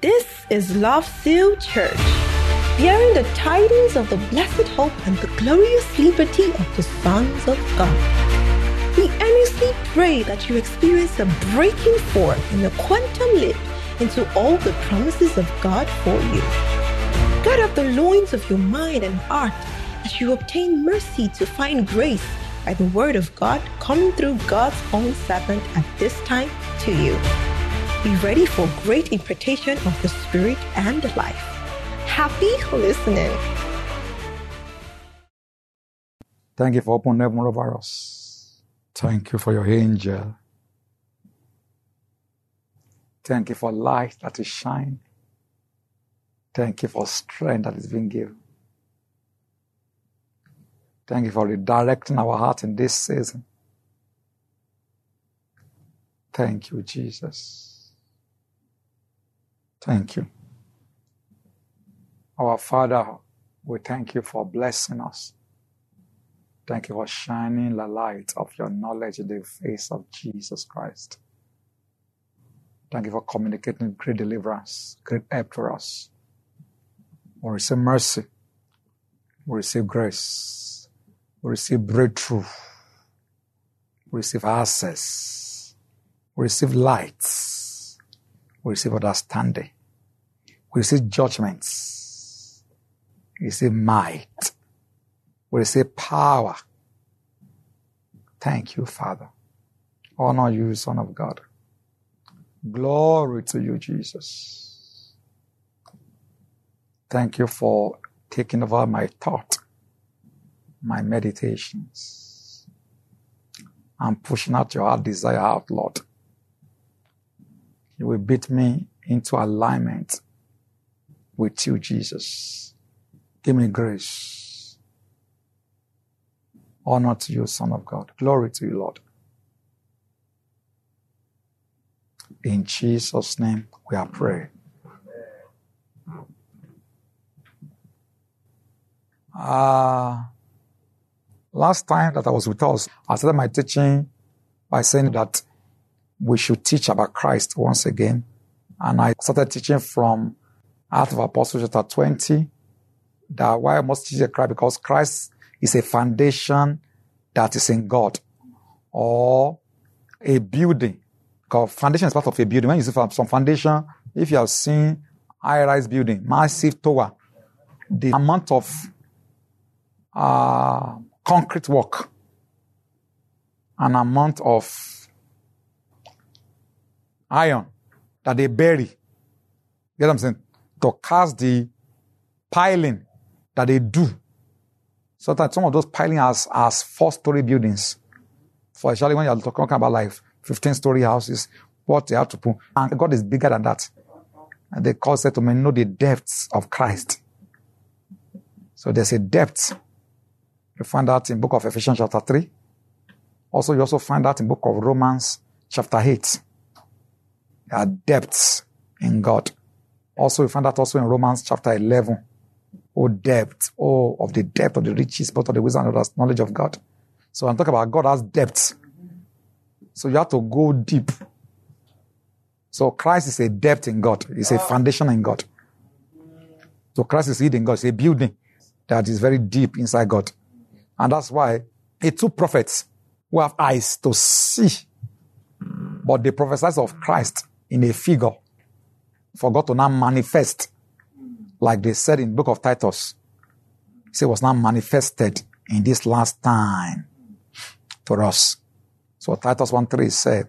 This is Love Seal Church, bearing the tidings of the blessed hope and the glorious liberty of the sons of God. We earnestly pray that you experience a breaking forth in the quantum leap into all the promises of God for you. Gird up the loins of your mind and heart as you obtain mercy to find grace by the word of God coming through God's own servant at this time to you. Be ready for great impartation of the Spirit and life. Happy listening. Thank you for opening heaven over us. Thank you for your angel. Thank you for light that is shining. Thank you for strength that is being given. Thank you for redirecting our heart in this season. Thank you, Jesus. Thank you. Our Father, we thank you for blessing us. Thank you for shining the light of your knowledge in the face of Jesus Christ. Thank you for communicating great deliverance, great help for us. We receive mercy. We receive grace. We receive breakthrough. We receive access. We receive light. We receive understanding. We receive judgments. We receive might. We receive power. Thank you, Father. Honor you, Son of God. Glory to you, Jesus. Thank you for taking over my thought, my meditations. I'm pushing out your heart desire out, Lord. You will beat me into alignment with you, Jesus. Give me grace. Honor to you, Son of God. Glory to you, Lord. In Jesus' name, we are praying. Last time that I was with us, I started my teaching by saying that we should teach about Christ once again. And I started teaching from Acts of Apostles chapter 20, that why I must teach Christ, because Christ is a foundation that is in God, or a building. Because foundation is part of a building. When you see some foundation, if you have seen high-rise building, massive tower, the amount of concrete work, an amount of iron that they bury, you get what I'm saying, to cast the piling that they do. So that some of those piling as 4-story buildings. For especially when you're talking about like 15-story houses, what they have to put. And God is bigger than that. And they cause it to know the depths of Christ. So there's a depth. You find that in book of Ephesians chapter 3. Also, you also find that in book of Romans chapter 8. There are depths in God. Also, you find that also in Romans chapter 11. Oh, depth. Oh, of the depth of the riches, both of the wisdom and the knowledge of God. So I'm talking about God has depths. So you have to go deep. So Christ is a depth in God. It's a foundation in God. So Christ is hidden in God. It's a building that is very deep inside God. And that's why it took prophets who have eyes to see, but they prophesied of Christ in a figure for God to now manifest, like they said in the book of Titus. He said it was now manifested in this last time for us. So Titus 1:3 said,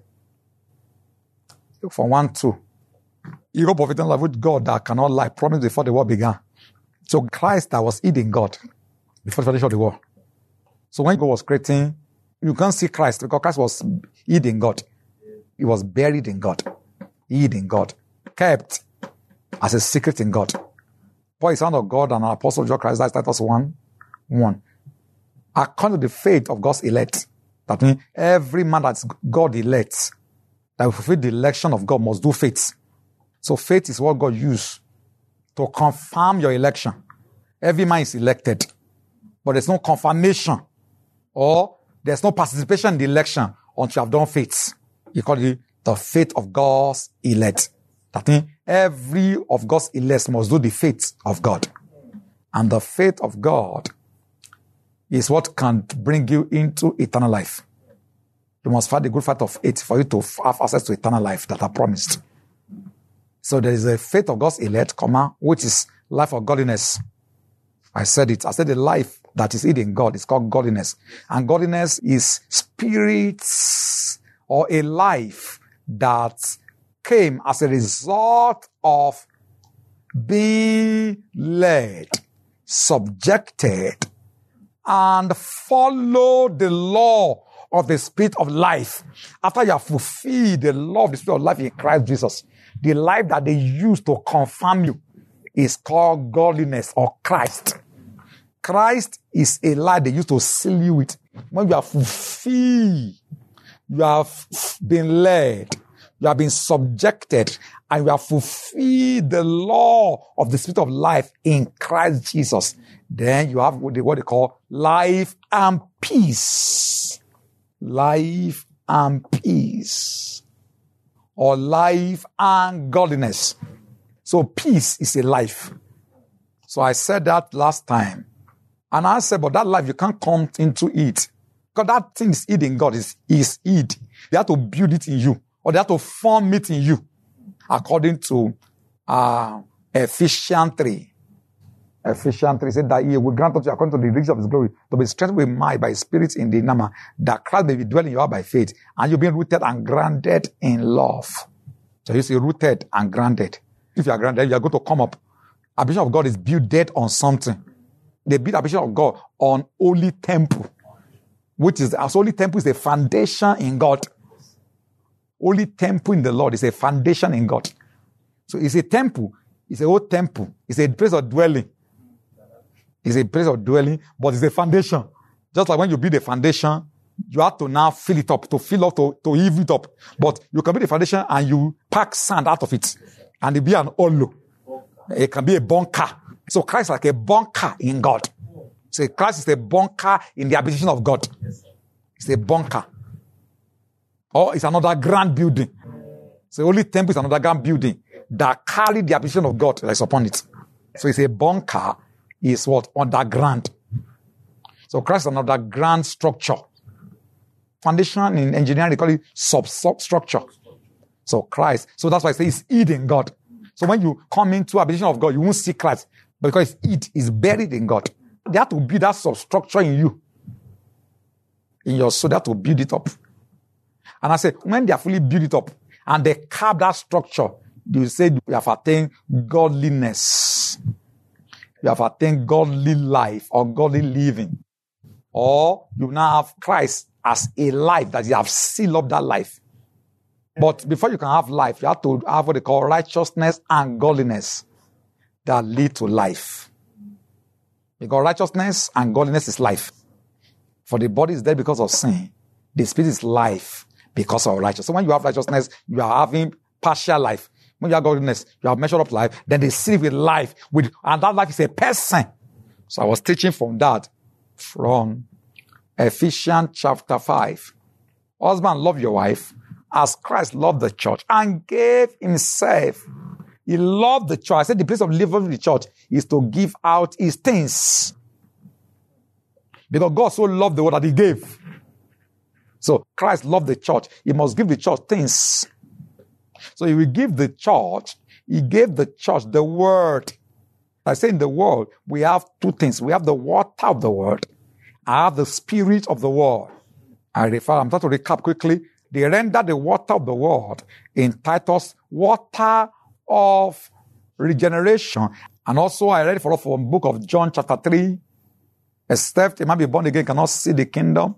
from 1:2, you hope of eternal life with God that cannot lie, promised before the world began. So Christ that was hid in God before the foundation of the world. So when God was creating, you can't see Christ because Christ was hid in God. He was buried in God, hid in God, kept as a secret in God. Paul is son of God and an apostle of Jesus Christ. That's Titus 1:1. According to the faith of God's elect, that means every man that's God elects, that will fulfill the election of God, must do faith. So faith is what God used to confirm your election. Every man is elected, but there's no confirmation or there's no participation in the election until you have done faith. You call it the faith of God's elect. That means every of God's elect must do the faith of God. And the faith of God is what can bring you into eternal life. You must fight the good fight of faith for you to have access to eternal life that are promised. So there is a faith of God's elect, which is life of godliness. I said it. I said the life that is hidden in God is called godliness. And godliness is spirits or a life that came as a result of being led, subjected, and followed the law of the Spirit of life. After you have fulfilled the law of the Spirit of life in Christ Jesus, the life that they use to confirm you is called godliness or Christ. Christ is a life they use to seal you with. When you are fulfilled, you have been led, you have been subjected, and you have fulfilled the law of the Spirit of life in Christ Jesus, then you have what they call life and peace. Life and peace. Or life and godliness. So peace is a life. So I said that last time. And I said, but that life, you can't come into it. Because that thing is hid in God, is hid. They have to build it in you. Or they have to form it in you. According to Ephesians 3. Ephesians 3 said that he will grant unto you according to the riches of his glory to be strengthened with might by his spirit in the inner man, that Christ may be dwelling in you by faith, and you've been rooted and grounded in love. So you see, rooted and grounded. If you are grounded, you are going to come up. Ambition of God is built on something. They build ambition of God on holy temple, which is, as holy temple is a foundation in God. Holy temple in the Lord is a foundation in God. So it's a temple. It's a old temple. It's a place of dwelling. It's a place of dwelling, but it's a foundation. Just like when you build a foundation, you have to now fill it up, to heave it up. But you can build a foundation and you pack sand out of it. And it be an hollow. It can be a bunker. So Christ is like a bunker in God. So Christ is a bunker in the habitation of God. It's a bunker. Or it's another grand building. So Holy Temple is another grand building that carry the habitation of God that is upon it. So it's a bunker. Is what? Underground. So Christ is another grand structure. Foundation in engineering, they call it substructure. So Christ. So that's why I say it's hid in God. So when you come into habitation of God, you won't see Christ. Because it is buried in God. They have to build that substructure in you. In your soul, they have to build it up. And I say, when they are fully built it up, and they carve that structure, you say you have attained godliness. You have attained godly life or godly living. Or you now have Christ as a life that you have sealed up that life. But before you can have life, you have to have what they call righteousness and godliness that lead to life. Because righteousness and godliness is life. For the body is dead because of sin. The spirit is life because of righteousness. So when you have righteousness, you are having partial life. When you have godliness, you have measured up life. Then they see with life. And that life is a person. So I was teaching from that. From Ephesians chapter 5. Husband, love your wife as Christ loved the church and gave himself. He loved the church. I said the place of living with the church is to give out his things. Because God so loved the world that he gave. So Christ loved the church. He must give the church things. So he will give the church, he gave the church the word. I say in the world, we have two things. We have the water of the word. I have the spirit of the word. I'm trying to recap quickly. They render the water of the word in Titus, water of regeneration. And also I read for us from the book of John chapter 3. Except a man be born again, cannot see the kingdom.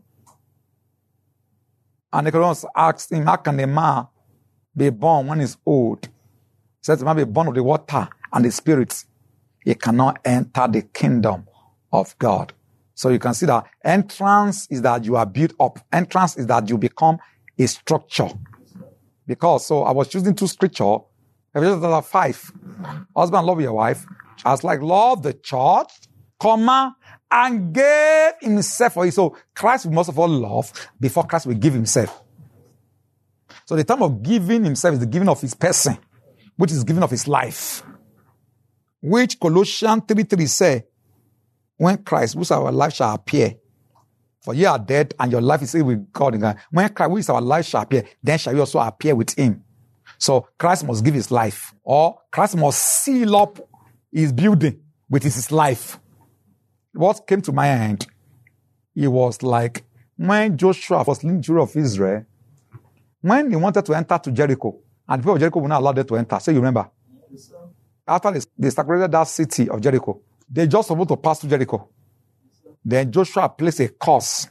And Nicodemus asked him, how can a man be born when he's old? He says, he might be born of the water and the spirit. He cannot enter the kingdom of God. So you can see that entrance is that you are built up. Entrance is that you become a structure. Because, so I was choosing two scripture. Ephesians chapter 5. Husband, love your wife. As like love the church, and gave himself for you. So Christ will most of all love before Christ will give himself. So the time of giving himself is the giving of his person. which is giving of his life. Which Colossians 3:3 say, when Christ, whose our life shall appear, for ye are dead and your life is still with God in God. When Christ, who is our life, shall appear, then shall you also appear with him. So Christ must give his life, or Christ must seal up his building with his life. What came to my mind, it was like when Joshua was leading the children of Israel, when he wanted to enter to Jericho, and the people of Jericho would not allow them to enter. So you remember? Yes, after they separated that city of Jericho, they just supposed to pass through Jericho. Then Joshua placed a curse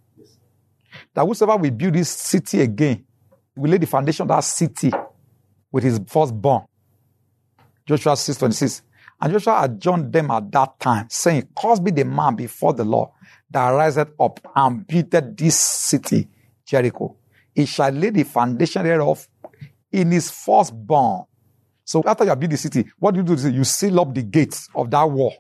that whosoever will build this city again will lay the foundation of that city with his firstborn. Joshua 6:26. And Joshua adjourned them at that time, saying, cursed be the man before the Lord that riseth up and builded this city, Jericho. He shall lay the foundation thereof in his firstborn. So after you have built the city, what do? You seal up the gates of that wall.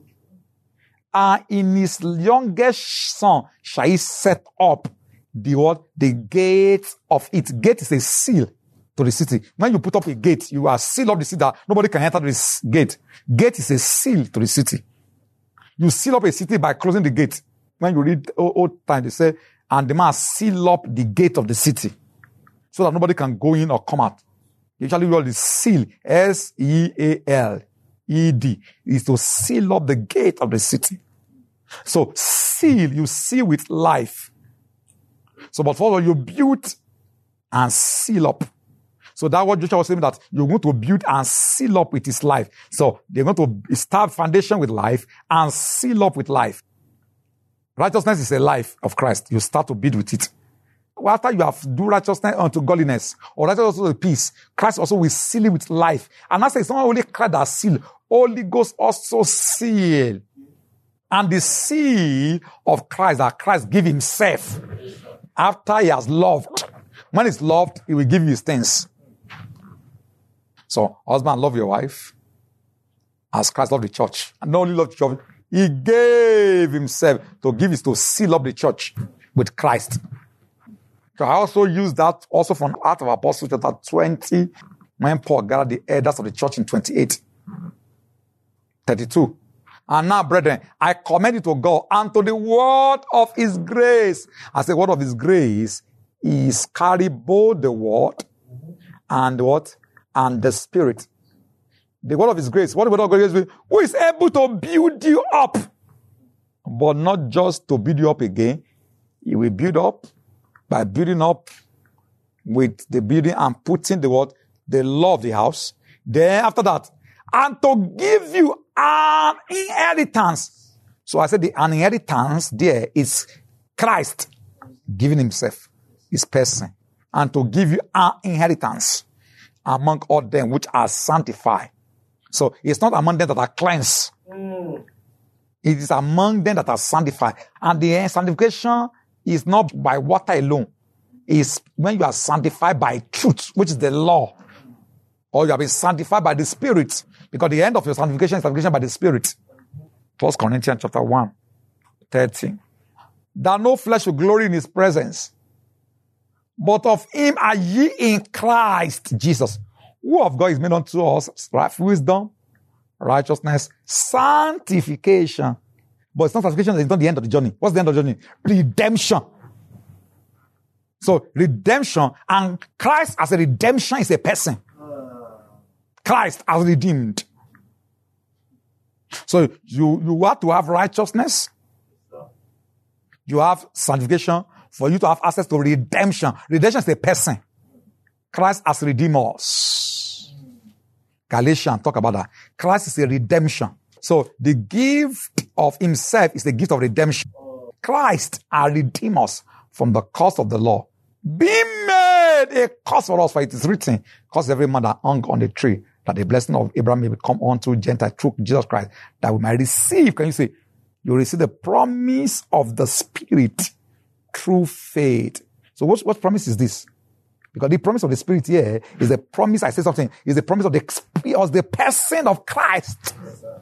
And in his youngest son shall he set up the what? The gate of it. Gate is a seal to the city. When you put up a gate, you are seal up the city that nobody can enter this gate. Gate is a seal to the city. You seal up a city by closing the gate. When you read old time, they say, and the man seal up the gate of the city so that nobody can go in or come out. Usually we call it seal, S-E-A-L. E-D, is to seal up the gate of the city. So seal, you seal with life. So but for you build and seal up. So that's what Joshua was saying, that you're going to build and seal up with his life. So they're going to start foundation with life and seal up with life. Righteousness is a life of Christ. You start to build with it. After you have do righteousness unto godliness, or righteousness unto peace, Christ also will seal it with life. And that's it's not only Christ that seal, Holy Ghost also seal. And the seal of Christ, that Christ give himself after he has loved. When he's loved, he will give you his things. So, husband, love your wife as Christ loved the church. And not only loved the church, he gave himself to give it to seal up the church with Christ. So I also use that also from Acts of Apostles chapter 20, when Paul gathered the elders of the church in 28:32. And now, brethren, I commend it to God and to the word of his grace. As the word of his grace is carry both the word and what? And the spirit. The word of his grace. What the word of grace is? Who is able to build you up. But not just to build you up again. He will build up by building up with the building and putting the word, the law of the house. Then after that, and to give you an inheritance. So I said an inheritance there is Christ giving himself, his person, and to give you an inheritance among all them which are sanctified. So it's not among them that are cleansed. It is among them that are sanctified. And the sanctification is not by water alone. It's when you are sanctified by truth, which is the law. Or you have been sanctified by the Spirit. Because the end of your sanctification is sanctification by the Spirit. 1 Corinthians chapter 1:13. That no flesh will glory in his presence. But of him are ye in Christ Jesus. Who of God is made unto us? Right? Wisdom, righteousness, sanctification. But it's not sanctification, it's not the end of the journey. What's the end of the journey? Redemption. So redemption, and Christ as a redemption is a person. Christ as redeemed. So you have to have righteousness. You have sanctification for you to have access to redemption. Redemption is a person. Christ has redeemed us. Galatians talk about that. Christ is a redemption. So the gift of himself is the gift of redemption. Christ has redeemed us from the curse of the law. Being made a curse for us, for it is written, curse every man that hung on the tree, that the blessing of Abraham may come unto Gentiles through Jesus Christ, that we might receive. Can you say, you receive the promise of the Spirit through faith. So what promise is this? Because the promise of the Spirit here is the promise, I say something, is the promise of the person of Christ.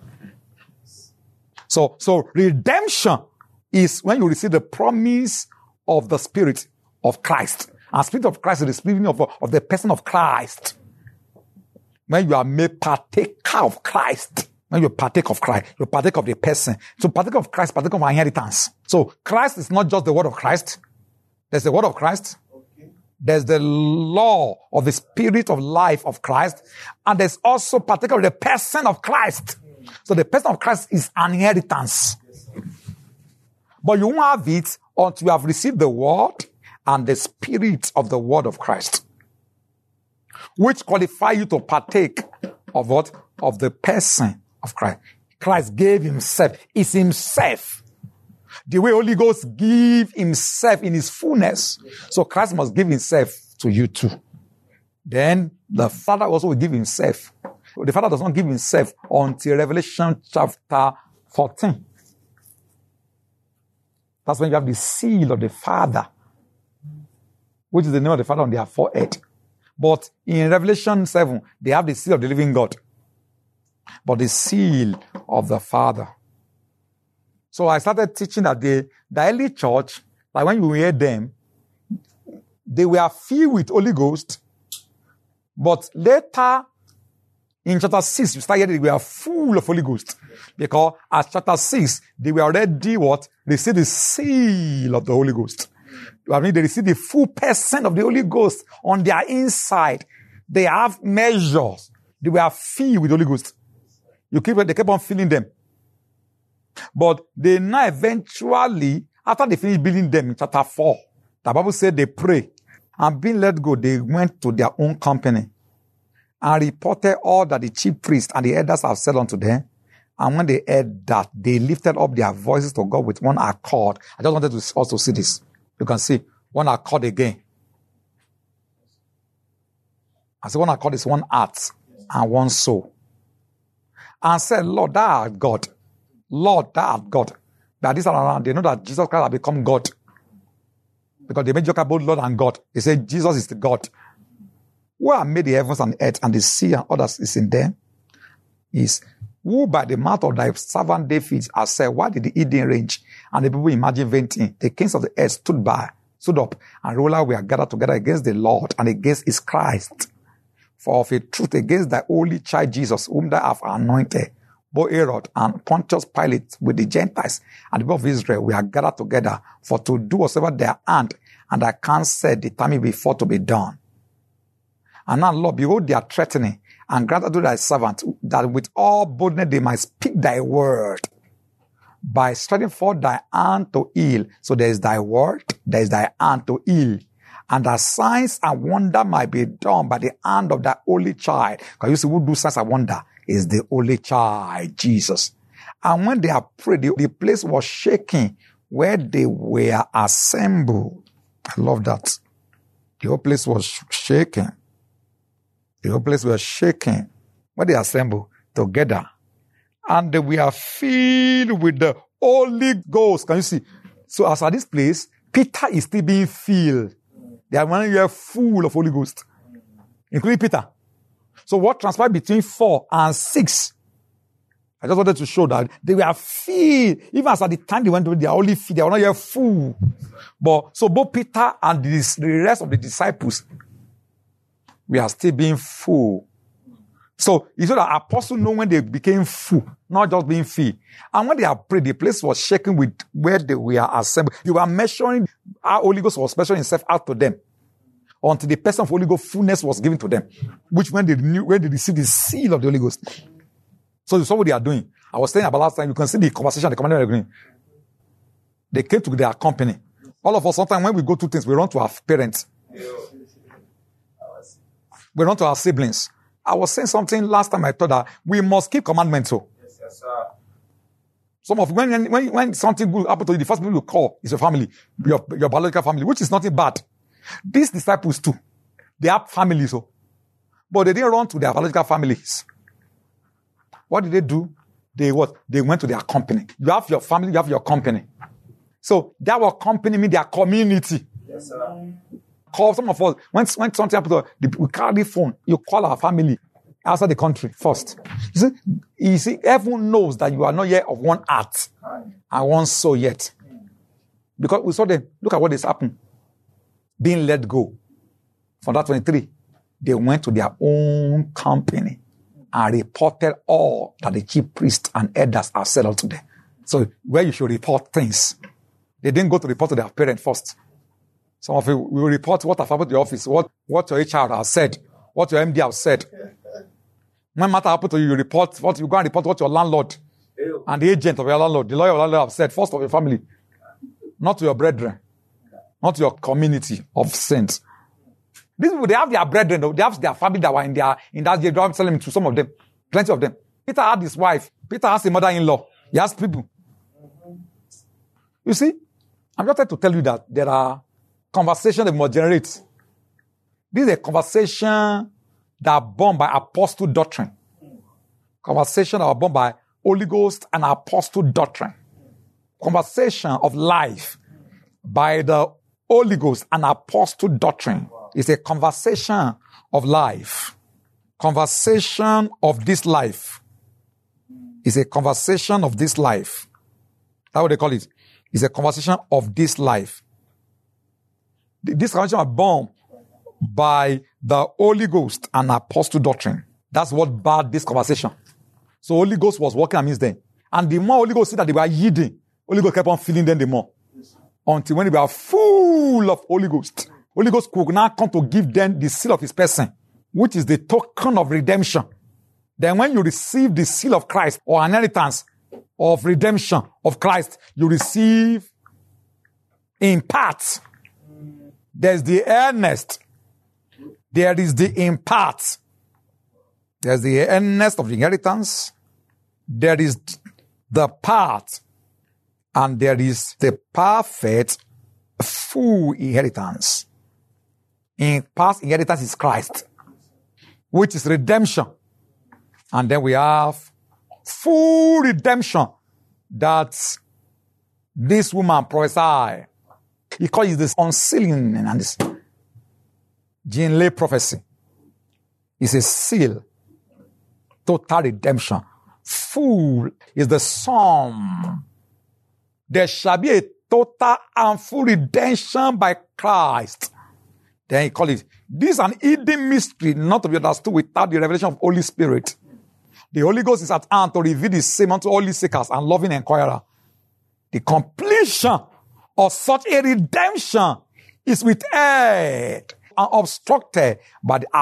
So redemption is when you receive the promise of the Spirit of Christ. And Spirit of Christ is the spirit of the person of Christ. When you are made partaker of Christ. When you partake of Christ, you partake of the person. So partake of Christ, partake of inheritance. So Christ is not just the word of Christ. There's the word of Christ. Okay. There's the law of the spirit of life of Christ. And there's also partake of the person of Christ. So the person of Christ is an inheritance. But you won't have it until you have received the word and the spirit of the word of Christ, which qualify you to partake of what? Of the person of Christ. Christ gave himself. It's himself. The way Holy Ghost give himself in his fullness. So Christ must give himself to you too. Then the Father also will give himself. The Father does not give himself until Revelation chapter 14. That's when you have the seal of the Father, which is the name of the Father on their forehead. But in Revelation 7, they have the seal of the living God. But the seal of the Father. So I started teaching that the early church, like when you hear them, they were filled with Holy Ghost. But later, in chapter 6, you start hearing they were full of Holy Ghost. Because at chapter 6, they were already what? They see the seal of the Holy Ghost. I mean, they receive the full person of the Holy Ghost on their inside. They have measures. They were filled with the Holy Ghost. They kept on filling them. But they now eventually, after they finished building them in chapter 4, the Bible said they pray. And being let go, they went to their own company and reported all that the chief priests and the elders have said unto them. And when they heard that, they lifted up their voices to God with one accord. I just wanted to also see this. You can see one accord again. I say one accord is one heart and one soul. And said, Lord, thou art God. Lord, thou art God. That this around, they know that Jesus Christ has become God. Because they made joke about Lord and God. They say Jesus is the God. Who have made the heavens and the earth and the sea and others is in them? Is who by the mouth of thy servant David has said, why did the Eden range and the people imagine venting? The kings of the earth stood up, and ruler were gathered together against the Lord and against his Christ. For of a truth against thy holy child Jesus, whom thou hast anointed, both Herod and Pontius Pilate with the Gentiles and the people of Israel, we are gathered together for to do whatsoever their hand and thy counsel determined before to be done. And now, Lord, behold, they are threatening, and grant unto thy servant that with all boldness they might speak thy word by stretching forth thy hand to heal. So there is thy word, there is thy hand to heal. And that signs and wonder might be done by the hand of thy holy child. Because you see, who do signs and wonder is the holy child, Jesus. And when they are prayed, the place was shaking where they were assembled. I love that. The whole place was shaking. The whole place was shaking when they assembled together. And we are filled with the Holy Ghost. Can you see? So as at this place, Peter is still being filled. They are 1 year full of Holy Ghost, including Peter. So what transpired between 4 and 6? I just wanted to show that they were filled. Even as at the time they went to, they are only filled. They are not yet full. But so both Peter and the rest of the disciples, we are still being full. So you saw that apostles know when they became full, not just being filled. And when they are prayed, the place was shaking with where they were assembled. They were measuring how Holy Ghost was measuring himself out to them until the person of Holy Ghost fullness was given to them, which when they received the seal of the Holy Ghost. So you saw what they are doing. I was saying about last time, you can see the conversation, the commandment agreement. They came to their company. All of us, sometimes when we go through things, we run to our parents. We run to our siblings. I was saying something last time I thought that we must keep commandments. So. Yes, sir. Some of when something good happens to you, the first people you call is your family, your biological family, which is nothing bad. These disciples too, they have families, so, but they didn't run to their biological families. What did they do? They went to their company. You have your family, you have your company. So that was company mean their community. Yes, sir. Call some of us, when something happens, we carry the phone, you call our family outside the country first. You see, everyone knows that you are not yet of one heart and one soul yet. Because we saw them, look at what has happened. Being let go. From that 23. they went to their own company and reported all that the chief priests and elders have said unto them. So where you should report things. They didn't go to report to their parents first. Some of you will report what has happened to your office, what your HR has said, what your MD has said. When matter happened to you, you go and report what your landlord and the agent of your landlord, the lawyer of your landlord have said, first of your family, not to your brethren, not to your community of saints. These people, they have their brethren, though. They have their family that were in that day. I'm telling to some of them, plenty of them. Peter had his wife. Peter has a mother-in-law. He has people. You see, I'm just trying to tell you that there are conversations that must generate. This is a conversation that are born by apostle doctrine. Conversation that are born by Holy Ghost and apostle doctrine. Conversation of life by the Holy Ghost and apostle doctrine is a conversation of life. Conversation of this life is a conversation of this life. That's what they call it. It's a conversation of this life. This conversation is born by the Holy Ghost and apostle doctrine. That's what birthed this conversation. So Holy Ghost was working amidst them. And the more Holy Ghost said that they were yielding, Holy Ghost kept on filling them the more. Until when they were full of Holy Ghost, Holy Ghost could now come to give them the seal of his person, which is the token of redemption. Then when you receive the seal of Christ or inheritance of redemption of Christ, you receive in part. There's the earnest. There is the in part. There's the earnest of inheritance. There is the part. And there is the perfect, full inheritance. In past inheritance is Christ, which is redemption. And then we have full redemption that this woman prophesied. He calls it this unsealing and this Jean Lay prophecy. It's a seal. Total redemption. Full is the sum. There shall be a total and full redemption by Christ. Then he called it, this is an hidden mystery not to be understood without the revelation of Holy Spirit. The Holy Ghost is at hand to reveal the same unto holy seekers and loving inquirer. The completion of such a redemption is withheld and obstructed by the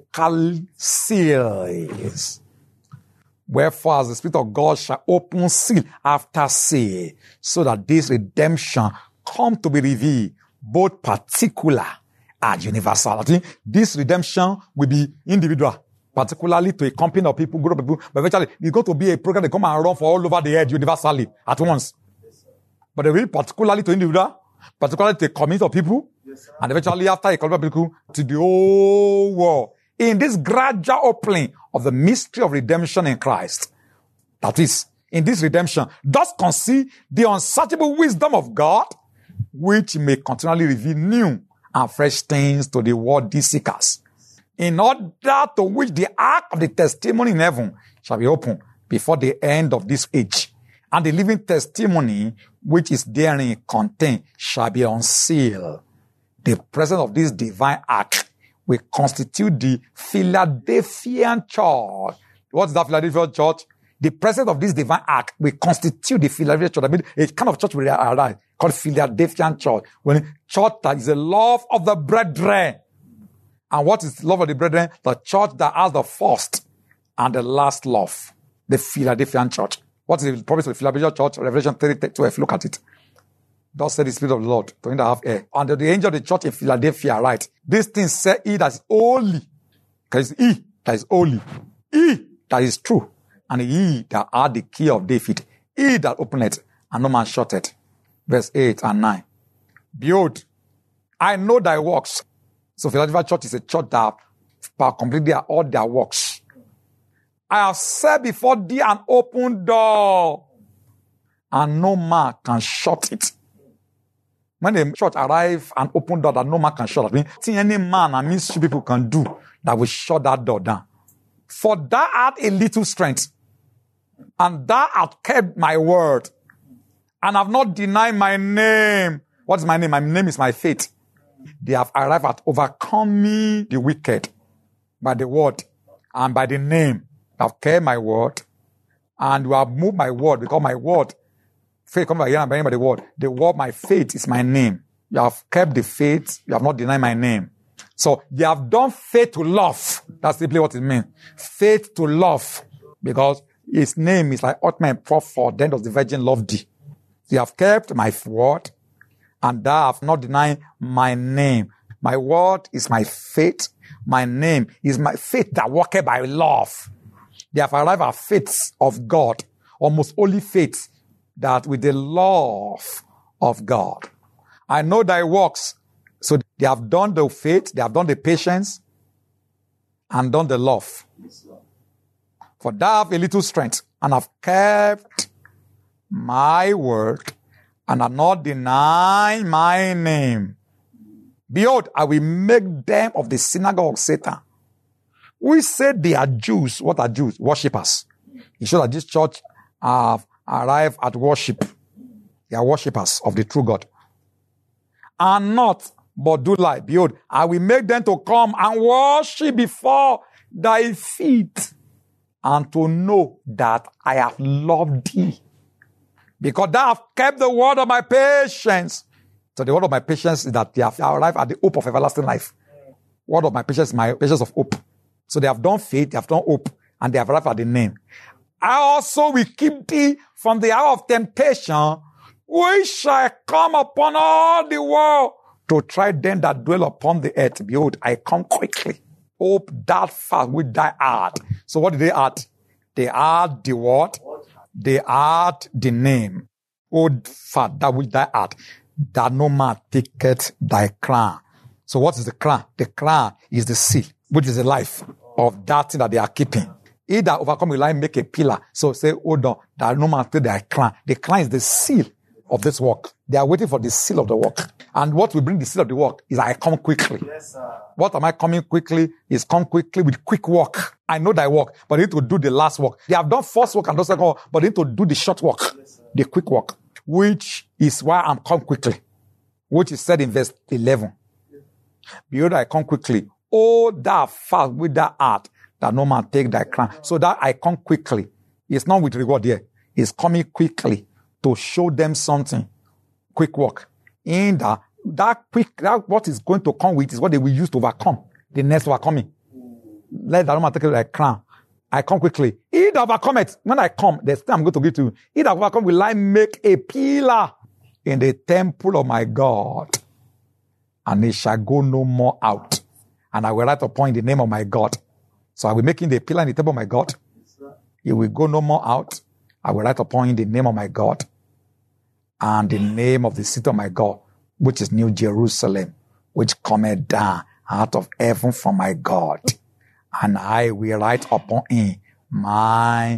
apocalypse. Wherefore, as the Spirit of God shall open seal after seal, so that this redemption come to be revealed, both particular and universal. I think this redemption will be individual, particularly to a company of people, group of people, but eventually it's going to be a program that come and run for all over the earth universally at once. But it will be particularly to individual, particularly to a community of people, and eventually after a community of people, to the whole world. In this gradual opening of the mystery of redemption in Christ. That is, in this redemption, thus conceive the unsearchable wisdom of God, which may continually reveal new and fresh things to the worthy seekers, in order to which the ark of the testimony in heaven shall be opened before the end of this age, and the living testimony which is therein contained shall be unsealed. The presence of this divine ark will constitute the Philadelphian church. What's that Philadelphia church? The presence of this divine ark will constitute the Philadelphia church. I mean, a kind of church will arise called Philadelphian church. When church that is the love of the brethren. And what is the love of the brethren? The church that has the first and the last love. The Philadelphian church. What is the promise of the Philadelphia church? Revelation 3:12. Look at it. Thus said the Spirit of the Lord, to him that have air. And the angel of the church in Philadelphia, right? This thing said, he that is holy. Because he that is holy. He that is true. And he that had the key of David. He that opened it, and no man shut it. Verse 8 and 9. Behold, I know thy works. So Philadelphia church is a church that completely all their works. I have set before thee an open door, and no man can shut it. When the church arrive and open door that no man can shut, I mean, any man and ministry people can do that will shut that door down. For thou art a little strength, and thou art kept my word, and have not denied my name. What is my name? My name is my faith. They have arrived at overcoming the wicked, by the word and by the name. You have kept my word, and you have moved my word, because my word, faith comes by hearing and by hearing by the word. The word, my faith, is my name. You have kept the faith. You have not denied my name. So you have done faith to love. That's simply what it means. Faith to love. Because his name is like ultimate proof for then does the virgin love thee. You have kept my word, and thou have not denied my name. My word is my faith. My name is my faith that worketh by love. They have arrived at faith of God, almost holy faith, that with the love of God. I know thy works. So they have done the faith, they have done the patience, and done the love. For thou have a little strength, and have kept my word, and have not denied my name. Behold, I will make them of the synagogue of Satan. We said they are Jews. What are Jews? Worshippers. It shows that this church have arrived at worship. They are worshippers of the true God. And not, but do lie. Behold, I will make them to come and worship before thy feet, and to know that I have loved thee, because thou hast kept the word of my patience. So the word of my patience is that they have arrived at the hope of everlasting life. Word of my patience is my patience of hope. So they have done faith, they have done hope, and they have arrived at the name. I also will keep thee from the hour of temptation, which shall come upon all the world, to try them that dwell upon the earth. Behold, I come quickly. Hope that fast with thy heart. So what did they add? They add the word. They add the name. Hold fast that with thy heart, that no man taketh thy crown. So what is the crown? The crown is the seal, which is the life of that thing that they are keeping. He that overcome will I make a pillar. So say, hold on, that no man take thy crown. The crown is the seal of this work. They are waiting for the seal of the work. And what will bring the seal of the work is I come quickly. Yes, sir. What am I coming quickly? Is come quickly with quick work. I know thy work, but they need to do the last work. They have done first work and done second work, but they need to do the short work, yes, the quick work, which is why I'm come quickly, which is said in verse 11. Behold, I come quickly. Oh, thou fast with thy heart, that no man take thy crown. So that I come quickly. It's not with reward here. It's coming quickly to show them something. Quick work. In that what is going to come with is what they will use to overcome the next overcoming. Let that no man take thy crown. I come quickly. He that overcometh, when I come, the thing I'm going to give to you. He that overcome will I make a pillar in the temple of my God, and it shall go no more out. And I will write upon the name of my God. So I will make him the pillar in the temple of my God. He will go no more out. I will write upon the name of my God, and the name of the city of my God, which is New Jerusalem, which cometh down out of heaven from my God. And I will write upon him my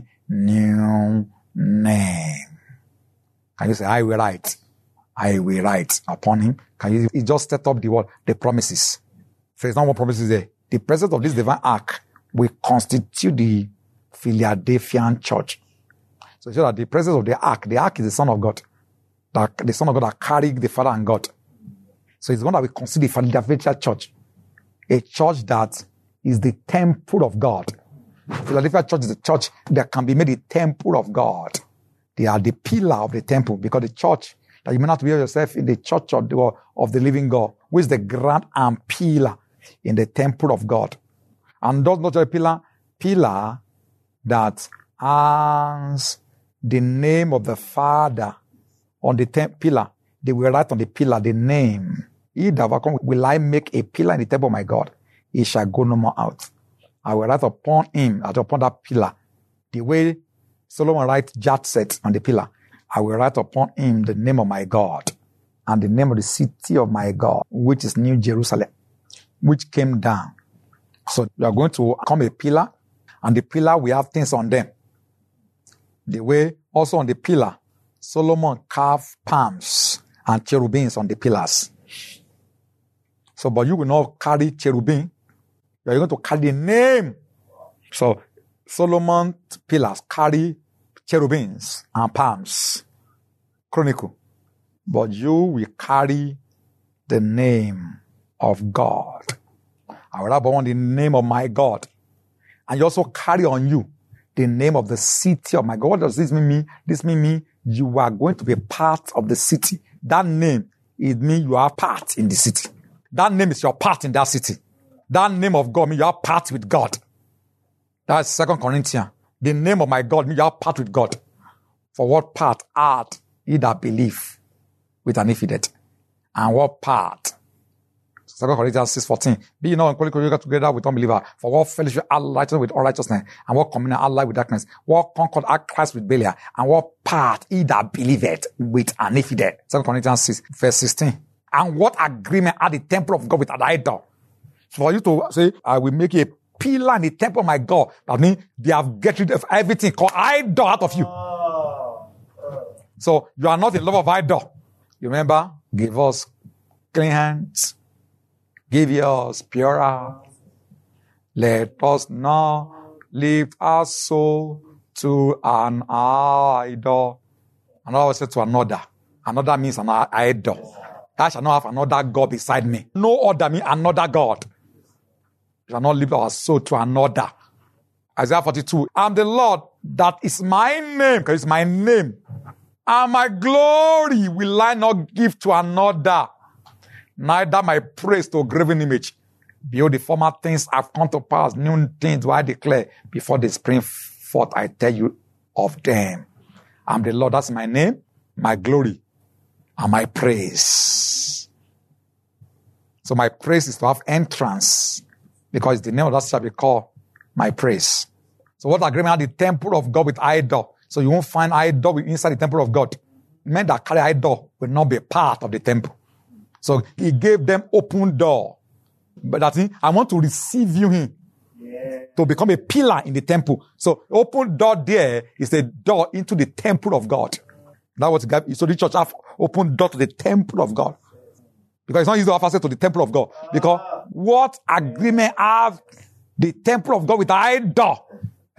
new name. Can you say, I will write? I will write upon him. Can you just set up the word, the promises? So it's not what promises there. The presence of this divine ark will constitute the Philadelphian church. So it's that the presence of the ark is the Son of God. The Son of God that carried the Father and God. So it's one that we consider the Philadelphia church. A church that is the temple of God. Philadelphia church is a church that can be made a temple of God. They are the pillar of the temple, because the church, that you may not be yourself in the church of the living God, which is the grand and pillar in the temple of God. And those not a pillar that has the name of the Father on the pillar. They will write on the pillar the name. He that overcome will I make a pillar in the temple of my God. He shall go no more out. I will write upon him, upon that pillar, the way Solomon writes Jatset on the pillar. I will write upon him the name of my God, and the name of the city of my God, which is New Jerusalem, which came down. So you are going to come a pillar, and the pillar will have things on them. The way also on the pillar, Solomon carved palms and cherubims on the pillars. So, but you will not carry cherubim. You are going to carry the name. So, Solomon's pillars carry cherubims and palms. Chronicle. But you will carry the name of God. I will have on the name of my God. And you also carry on you the name of the city of my God. What does this mean? This means you are going to be part of the city. That name, it means you are part in the city. That name is your part in that city. That name of God means you are part with God. That's 2 Corinthians. The name of my God means you are part with God. For what part art he that believe with an ifident? And what part? 2 Corinthians 6:14. Be ye not unequally together with unbeliever. For what fellowship are righteousness with unrighteousness? And what communion are light with darkness? What concord are Christ with Belial? And what part he that believeth with an infidel? 2 Corinthians 6, verse 16. And what agreement are the temple of God with an idol? So for you to say, I will make a pillar in the temple of my God, that means they have get rid of everything called idol out of you. So you are not in love of idol. You remember? Give us clean hands. Give us pure heart. Let us not lift our soul to an idol. Another say to another. Another means an idol. I shall not have another God beside me. No other means another God. We shall not lift our soul to another. Isaiah 42. I'm the Lord, that is my name, because it's my name. And my glory will I not give to another, neither my praise to a graven image. Behold, the former things have come to pass, new things do I declare. Before they spring forth, I tell you of them. I'm the Lord, that's my name, my glory, and my praise. So my praise is to have entrance, because the name of that shall be called my praise. So what agreement are the temple of God with idol? So you won't find idol inside the temple of God. Men that carry idol will not be part of the temple. So he gave them open door. But that means I want to receive you in to become a pillar in the temple. So open door there is a door into the temple of God. That was so the church have open door to the temple of God. Because it's not easy to have access to the temple of God. Because what agreement have the temple of God with idol?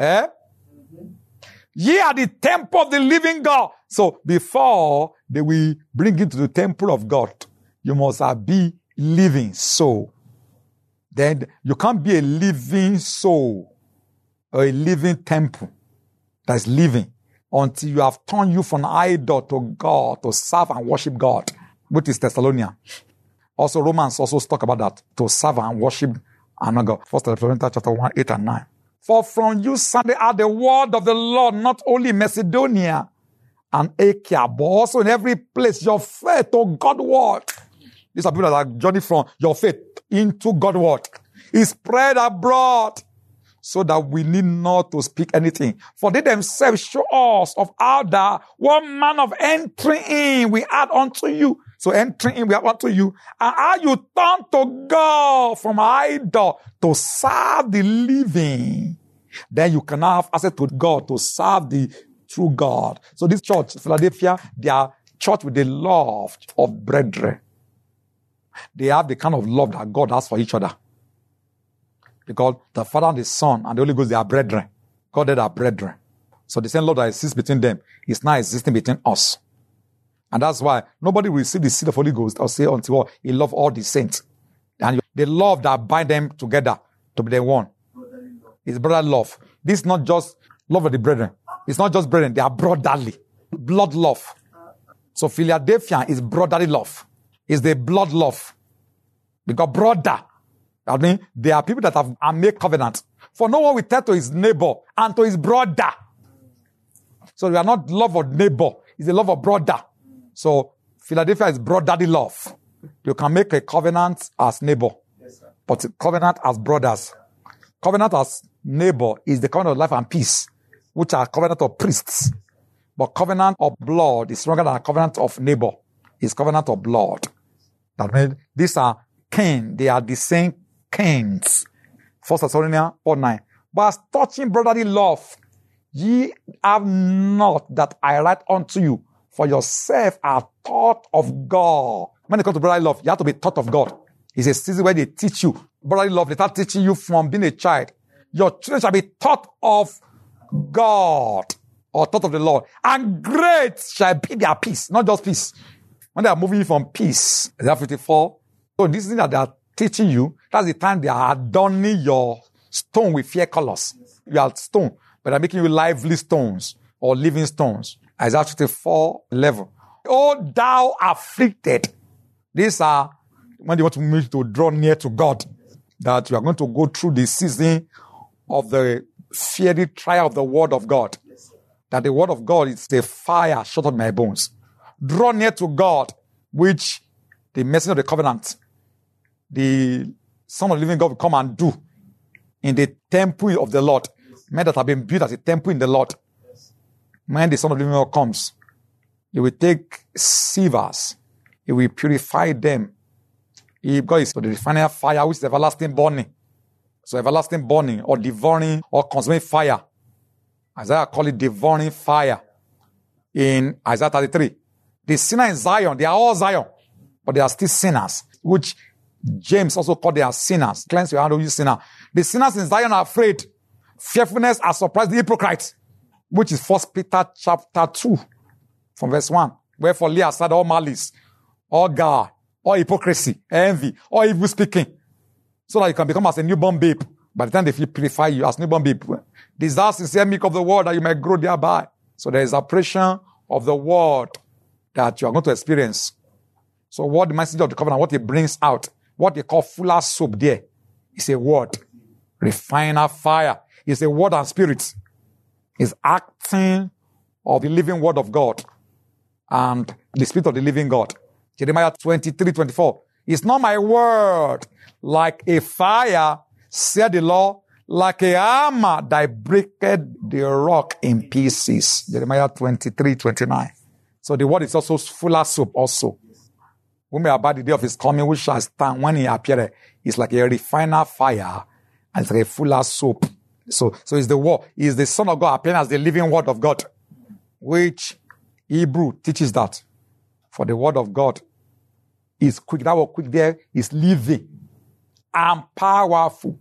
Ye are the temple of the living God. So before they will bring you to the temple of God, you must be living soul. Then you can't be a living soul or a living temple that's living until you have turned you from idol to God, to serve and worship God, which is Thessalonians. Also Romans also talk about that, to serve and worship another God. 1 Thessalonians chapter 1, 8 and 9. For from you sounded out the word of the Lord, not only in Macedonia and Achaia, but also in every place, your faith to God's word. These are people that are journeying from your faith into God's word. Is spread abroad, so that we need not to speak anything. For they themselves show us of how that one man of entering in we add unto you. So entering in we add unto you. And how you turn to God from idol to serve the living. Then you can have access to God to serve the true God. So this church, Philadelphia, they are church with the love of brethren. They have the kind of love that God has for each other. Because the Father and the Son and the Holy Ghost, they are brethren. God, they are brethren. So the same love that exists between them is now existing between us. And that's why nobody will receive the seed of Holy Ghost or say until he love all the saints. And the love that bind them together to be the one is brotherly love. This is not just love of the brethren. It's not just brethren. They are brotherly. Blood love. So Philadelphia is brotherly love. It's the blood love. Because brother, I mean, there are people that have made covenant. For no one will tell to his neighbor and to his brother. So we are not love of neighbor. It's the love of brother. So Philadelphia is brotherly love. You can make a covenant as neighbor. Yes, sir. But covenant as brothers. Covenant as neighbor is the covenant of life and peace, which are covenant of priests. But covenant of blood is stronger than a covenant of neighbor. It's covenant of blood. That means these are kin. They are the same kins. 1 Thessalonians 4:9. But as touching brotherly love, ye have not that I write unto you, for yourself are taught of God. When it comes to brotherly love, you have to be taught of God. It's a season where they teach you brotherly love. They start teaching you from being a child. Your children shall be taught of God, or taught of the Lord. And great shall be their peace. Not just peace. When they are moving from peace, Isaiah 54. So this is that they are teaching you, That's the time they are adorning your stone with fair colors. You are stone, but they're making you lively stones or living stones. Isaiah 54:11. Oh, thou afflicted. These are when you want me to draw near to God, that you are going to go through the season of the fiery trial of the word of God. That the word of God is a fire shut up my bones. Draw near to God, which the messenger of the covenant, the Son of the living God will come and do in the temple of the Lord. Men that have been built as a temple in the Lord. When the Son of the living God comes, he will take sievers. He will purify them. God is the refining fire, which is everlasting burning. So everlasting burning or devouring or consuming fire. Isaiah call it devouring fire in Isaiah 33. The sinner in Zion, they are all Zion, but they are still sinners, which James also called they are sinners. Cleanse your hand, O you sinner. The sinners in Zion are afraid. Fearfulness has surprised the hypocrites, which is 1 Peter chapter 2 from verse 1. Wherefore lay aside all malice, all guile, all hypocrisy, envy, all evil speaking, so that you can become as a newborn babe. By the time they purify you as newborn babe, desire sincere milk of the word that you may grow thereby. So there is oppression of the word that you are going to experience. So what the message of the covenant, what it brings out, what they call fuller soap there, is a word. Refiner fire is a word and spirit. Is acting of the living word of God and the spirit of the living God. Jeremiah 23:24. It's not my word like a fire, said the Lord, like a hammer that breaketh the rock in pieces. Jeremiah 23:29. So the word is also fuller soap also. When we are about the day of his coming, we shall stand when he appeareth. It's like a refiner fire and it's like a fuller soap. So it's the word, is the Son of God appearing as the living word of God, which Hebrew teaches that. For the word of God is quick. That word quick there is living and powerful.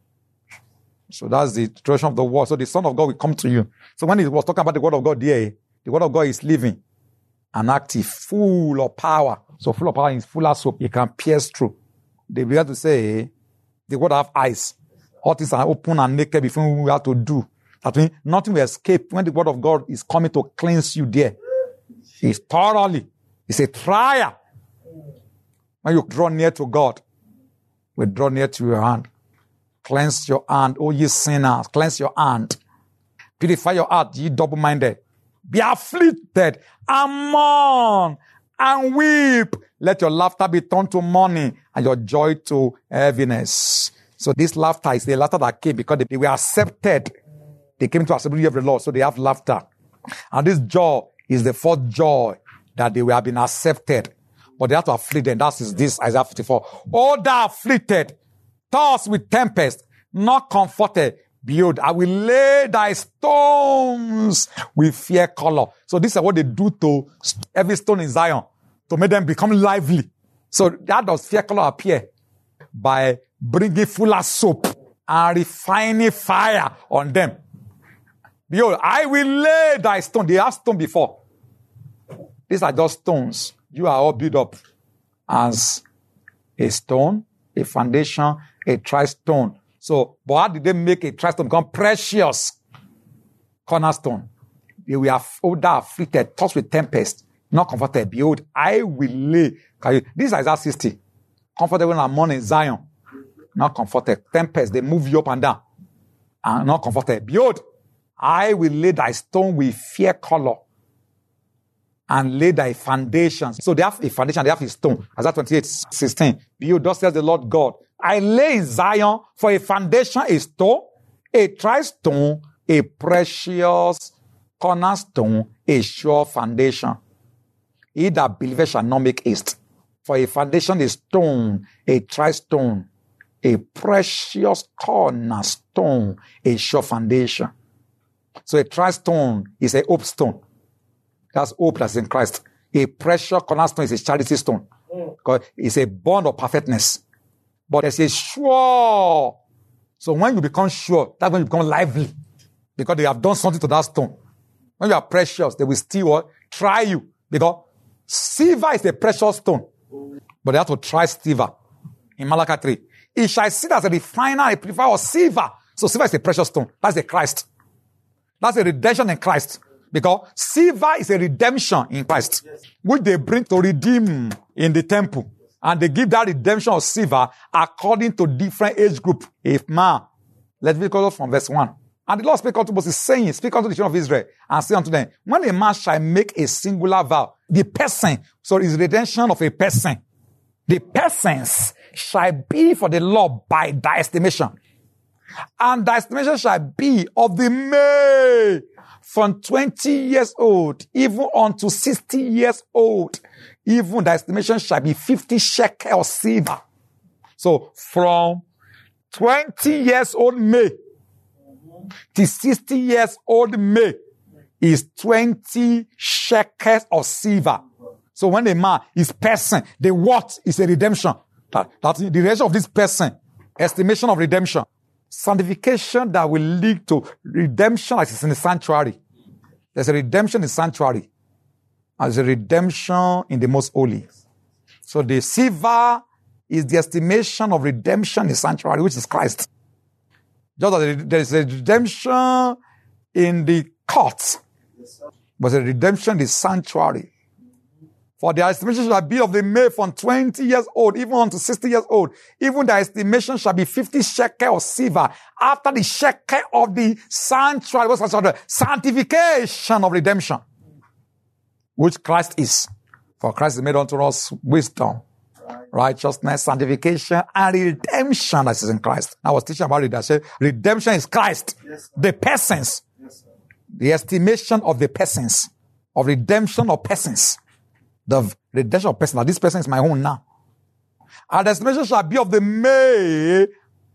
So that's the tradition of the word. So the Son of God will come to you. So when he was talking about the word of God there, the word of God is living and active, full of power. So full of power is full of soap. It can pierce through. They began to say, the word have eyes. All things are open and naked before we have to do. That means nothing will escape when the word of God is coming to cleanse you there. It's thoroughly. It's a trial. When you draw near to God, we draw near to your hand. Cleanse your hand, O ye sinners. Cleanse your hand. Purify your heart, ye double-minded. Be afflicted and mourn and weep. Let your laughter be turned to mourning and your joy to heaviness. So this laughter is the laughter that came because they were accepted. They came to accept the of the Lord, so they have laughter. And this joy is the first joy that they have been accepted. But they have to afflict them. That is this Isaiah 54. Oh, thou afflicted, tossed with tempest, not comforted. Behold, I will lay thy stones with fair color. So this is what they do to every stone in Zion, to make them become lively. So that does fair color appear by bringing fuller soap and refining fire on them. Behold, I will lay thy stone. They have stone before. These are just stones. You are all built up as a stone, a foundation, a tri-stone. So, but how did they make a tri-stone become precious? Cornerstone. They were older, afflicted, tossed with tempest, not comforted. Behold, I will lay. This is Isaiah 60. Comfortable and mourning Zion. Not comforted. Tempest, they move you up and down. And not comforted. Behold, I will lay thy stone with fair color and lay thy foundations. So they have a foundation, they have a stone. Isaiah 28:16. Behold, thus says the Lord God, I lay in Zion for a foundation, a stone, a tri-stone, a precious cornerstone, a sure foundation. He that believeth shall not make haste. For a foundation, a stone, a tri-stone, a precious cornerstone, a sure foundation. So a tri-stone is a hope stone. That's hope that's in Christ. A precious cornerstone is a charity stone. Because it's a bond of perfectness. But there's a sure. So when you become sure, that's when you become lively. Because they have done something to that stone. When you are precious, they will still try you. Because silver is a precious stone. But they have to try silver. In Malachi 3. He shall sit as a refiner, a purifier of silver. So silver is a precious stone. That's the Christ. That's a redemption in Christ. Because silver is a redemption in Christ, which they bring to redeem in the temple. And they give that redemption of silver according to different age group. If man, let's read from verse 1. And the Lord spake unto Moses, saying, speak unto the children of Israel, and say unto them, when a man shall make a singular vow, the person, so is redemption of a person. The persons shall be for the Lord by thy estimation. And thy estimation shall be of the male from 20 years old, even unto 60 years old. Even thy estimation shall be 50 shekel of silver. So from 20 years old male to 60 years old male is 20 shekels of silver. So when a man is person, the what is a redemption. That's the redemption of this person. Estimation of redemption. Sanctification that will lead to redemption as is in the sanctuary. There's a redemption in the sanctuary. As a redemption in the most holy. So the silver is the estimation of redemption in the sanctuary, which is Christ. Just that there is a redemption in the courts, but a redemption in the sanctuary. For the estimation shall be of the male from 20 years old, even unto 60 years old. Even the estimation shall be 50 shekel of silver after the shekel of the sanctuary. What's the sanctification of redemption, which Christ is. For Christ is made unto us wisdom, righteousness, sanctification, and redemption that is in Christ. I was teaching about it. I said redemption is Christ. Yes, the persons. Yes, the estimation of the persons. Of redemption of persons. The redemption of persons. Now this person is my own now. And the estimation shall be of the male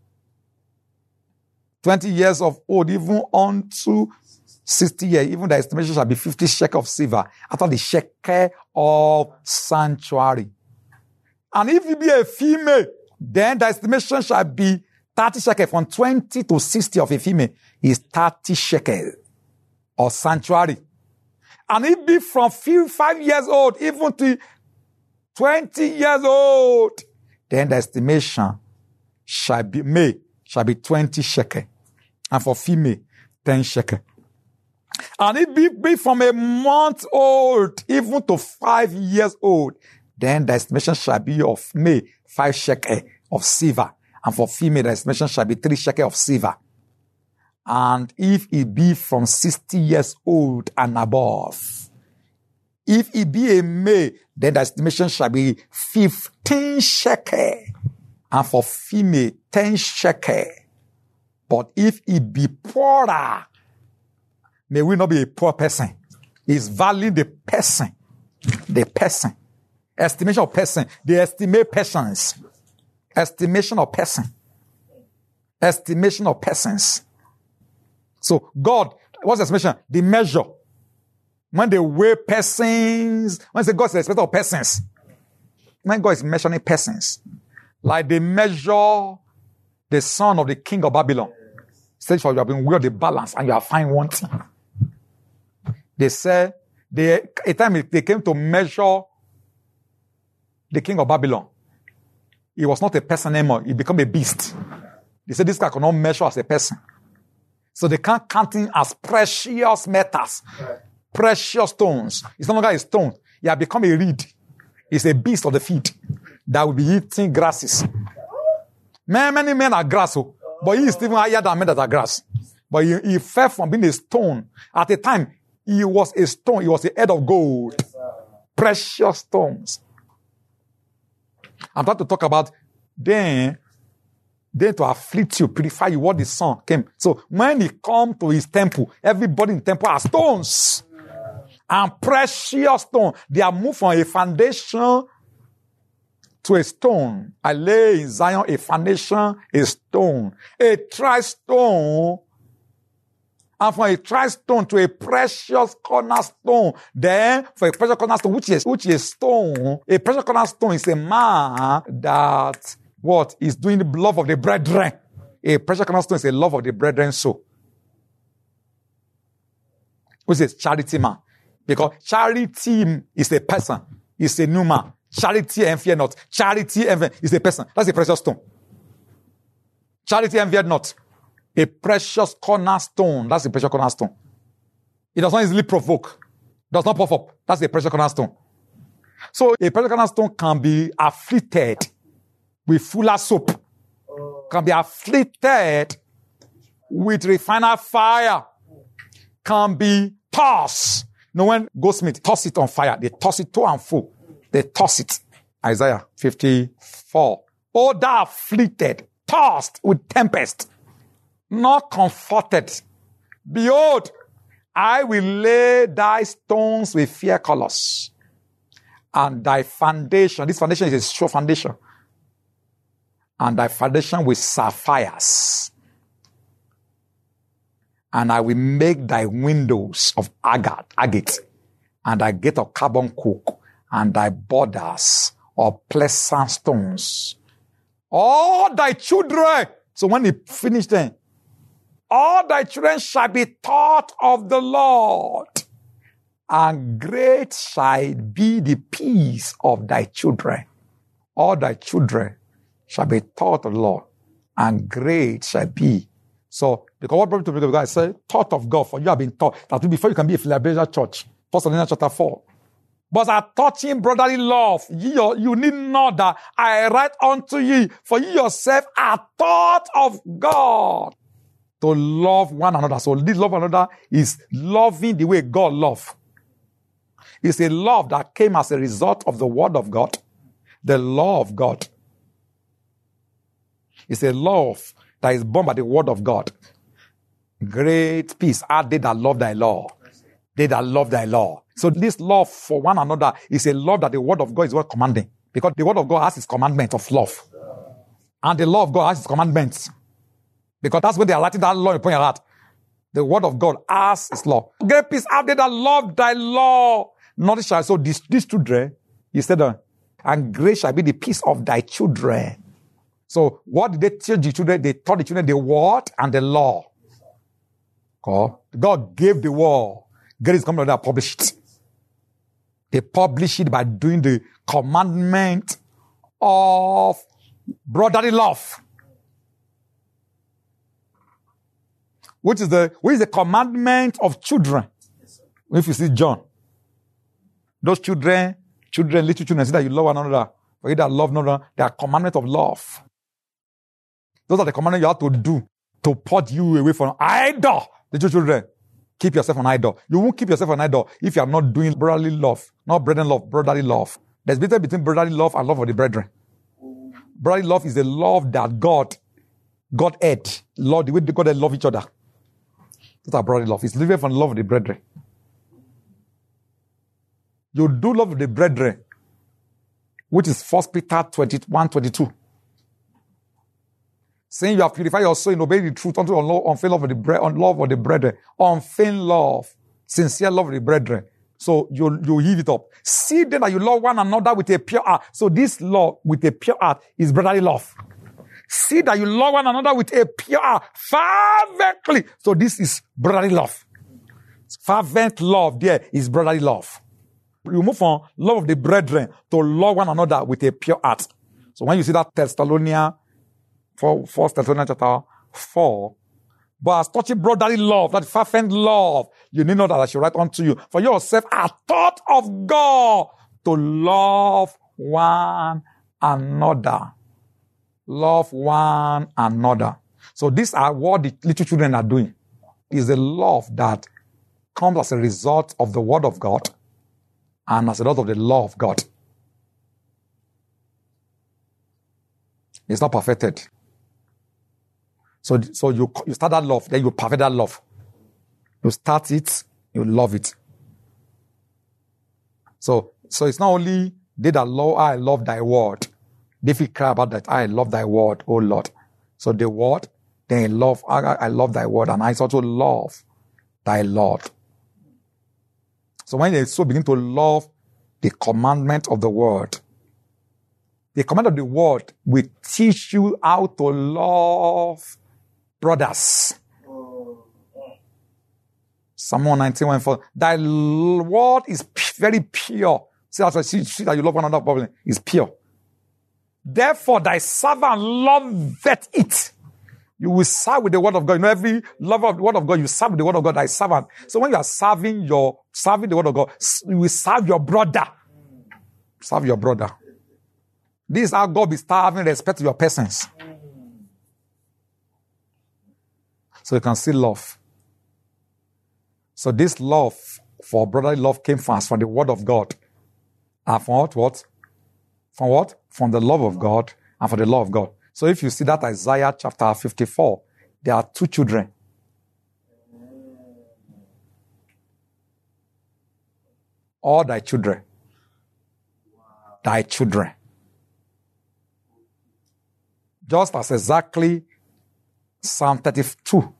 20 years of old, even unto 60 years. Even the estimation shall be 50 shekel of silver after the shekel of sanctuary. And if it be a female, then the estimation shall be 30 shekel. From 20 to 60 of a female is 30 shekel of sanctuary. And if it be from 5 years old, even to 20 years old, then the estimation shall be 20 shekel. And for female, 10 shekel. And if it be from a month old, even to 5 years old, then the estimation shall be of male 5 shekel of silver. And for female, the estimation shall be 3 shekel of silver. And if it be from 60 years old and above, if it be a male, then the estimation shall be 15 shekel. And for female, 10 shekel. But if it be poorer, may we not be a poor person. It's valuing the person. The person. Estimation of person. They estimate persons. Estimation of person. Estimation of persons. So God, what's the estimation? The measure. When they weigh persons, when they say God is the estimator of persons. When God is measuring persons. Like they measure the son of the king of Babylon. Say for you have been weighed the balance and you have found one thing. They said, a time they came to measure the king of Babylon. He was not a person anymore. He became a beast. They said this guy cannot measure as a person. So they can't count him as precious metals, precious stones. It's no longer a stone. He has become a reed. He's a beast of the field that will be eating grasses. Many men are grass, but he is even higher than men that are grass. But he fell from being a stone. At the time, he was a stone. He was a head of gold. Precious stones. I'm trying to talk about then to afflict you, purify you, what the Son came. So when he come to his temple, everybody in the temple are stones. And precious stone. They are moved from a foundation to a stone. I lay in Zion a foundation, a stone. A tri-stone. And from a tri-stone to a precious cornerstone. Then, for a precious cornerstone, which is stone, a precious cornerstone is a man that, is doing the love of the brethren. A precious cornerstone is a love of the brethren so. Which is charity man. Because charity is a person. It's a new man. Charity and fear not. Charity and is a person. That's a precious stone. Charity envieth not. A precious cornerstone. That's a precious cornerstone. It does not easily provoke. Does not puff up. That's a precious cornerstone. So a precious cornerstone can be afflicted with fuller soap. Can be afflicted with refiner's fire. Can be tossed. When goldsmith toss it on fire, they toss it to and fro. They toss it. Isaiah 54. Oh, thou afflicted, tossed with tempest, not comforted. Behold, I will lay thy stones with fair colors, and thy foundation, this foundation is a sure foundation, and thy foundation with sapphires. And I will make thy windows of agate, and thy gate of carbon coke, and thy borders of pleasant stones. All thy children, so when he finished then, all thy children shall be taught of the Lord, and great shall be the peace of thy children. All thy children shall be taught of the Lord, and great shall be. So, because what brought me to God, I say, taught of God, for you have been taught. That before you can be a Philadelphia church. 1 Corinthians chapter 4. But I taught him brotherly love. You need not that I write unto ye, for you yourself are taught of God to love one another. So this love one another is loving the way God loves. It's a love that came as a result of the word of God, the law of God. It's a love that is born by the word of God. Great peace are they that love thy law. They that love thy law. So this love for one another is a love that the word of God is what commanding. Because the word of God has its commandment of love. And the law of God has its commandments. Because that's when they are writing that law upon your heart. The word of God has its law. Great peace have they that love thy law. Nothing shall. So these children, he said, and great shall be the peace of thy children. So what did they teach the children? They taught the children the word and the law. God gave the word. God is coming to publish it. They publish it by doing the commandment of brotherly love. Which is the commandment of children. If you see John, those children, little children, see that you love one another. For you that love one another, they are commandment of love. Those are the commandments you have to do to put you away from idol. Little children, keep yourself an idol. You won't keep yourself an idol if you are not doing brotherly love. Not brethren love, brotherly love. There's a difference between brotherly love and love of the brethren. Brotherly love is the love that God had. Lord, the way God had love each other. That's our brotherly love. It's different from love of the brethren. You do love of the brethren, which is 1 Peter 21:22. Saying you have purified your soul in obeying the truth unto unfeigned love of the brethren. Unfeigned love. Sincere love of the brethren. So you heave it up. See then that you love one another with a pure heart. So this love with a pure heart is brotherly love. See that you love one another with a pure heart. Fervently. So this is brotherly love. Fervent love there is brotherly love. You move from love of the brethren to love one another with a pure heart. So when you see that First Thessalonians chapter 4, but as touching brotherly love, that fervent love, you need not that I should write unto you. For yourself are taught of God to love one another. Love one another. So these are what the little children are doing. It's a love that comes as a result of the word of God and as a result of the law of God. It's not perfected. So you start that love, then you perfect that love. You start it, you love it. So it's not only they that love, I love thy word. They feel cry about that. I love thy word, oh Lord. So the word, then love, I love thy word, and I also love thy Lord. So when they so begin to love the commandment of the word, the command of the word will teach you how to love brothers. Psalm 119:1-4. Thy word is very pure. See that you love one another probably. It's pure. Therefore thy servant loveth it. You will serve with the word of God. You know, every lover of the word of God, you serve with the word of God. I servant. So when you are serving the word of God, you will serve your brother. Serve your brother. This is how God is having respect to your persons. So you can see love. So this love for brotherly love came from us, from the word of God. And from what? From what? From the love of God and for the love of God. So if you see that Isaiah chapter 54, there are two children. All thy children. Thy children. Just as exactly Psalm 32.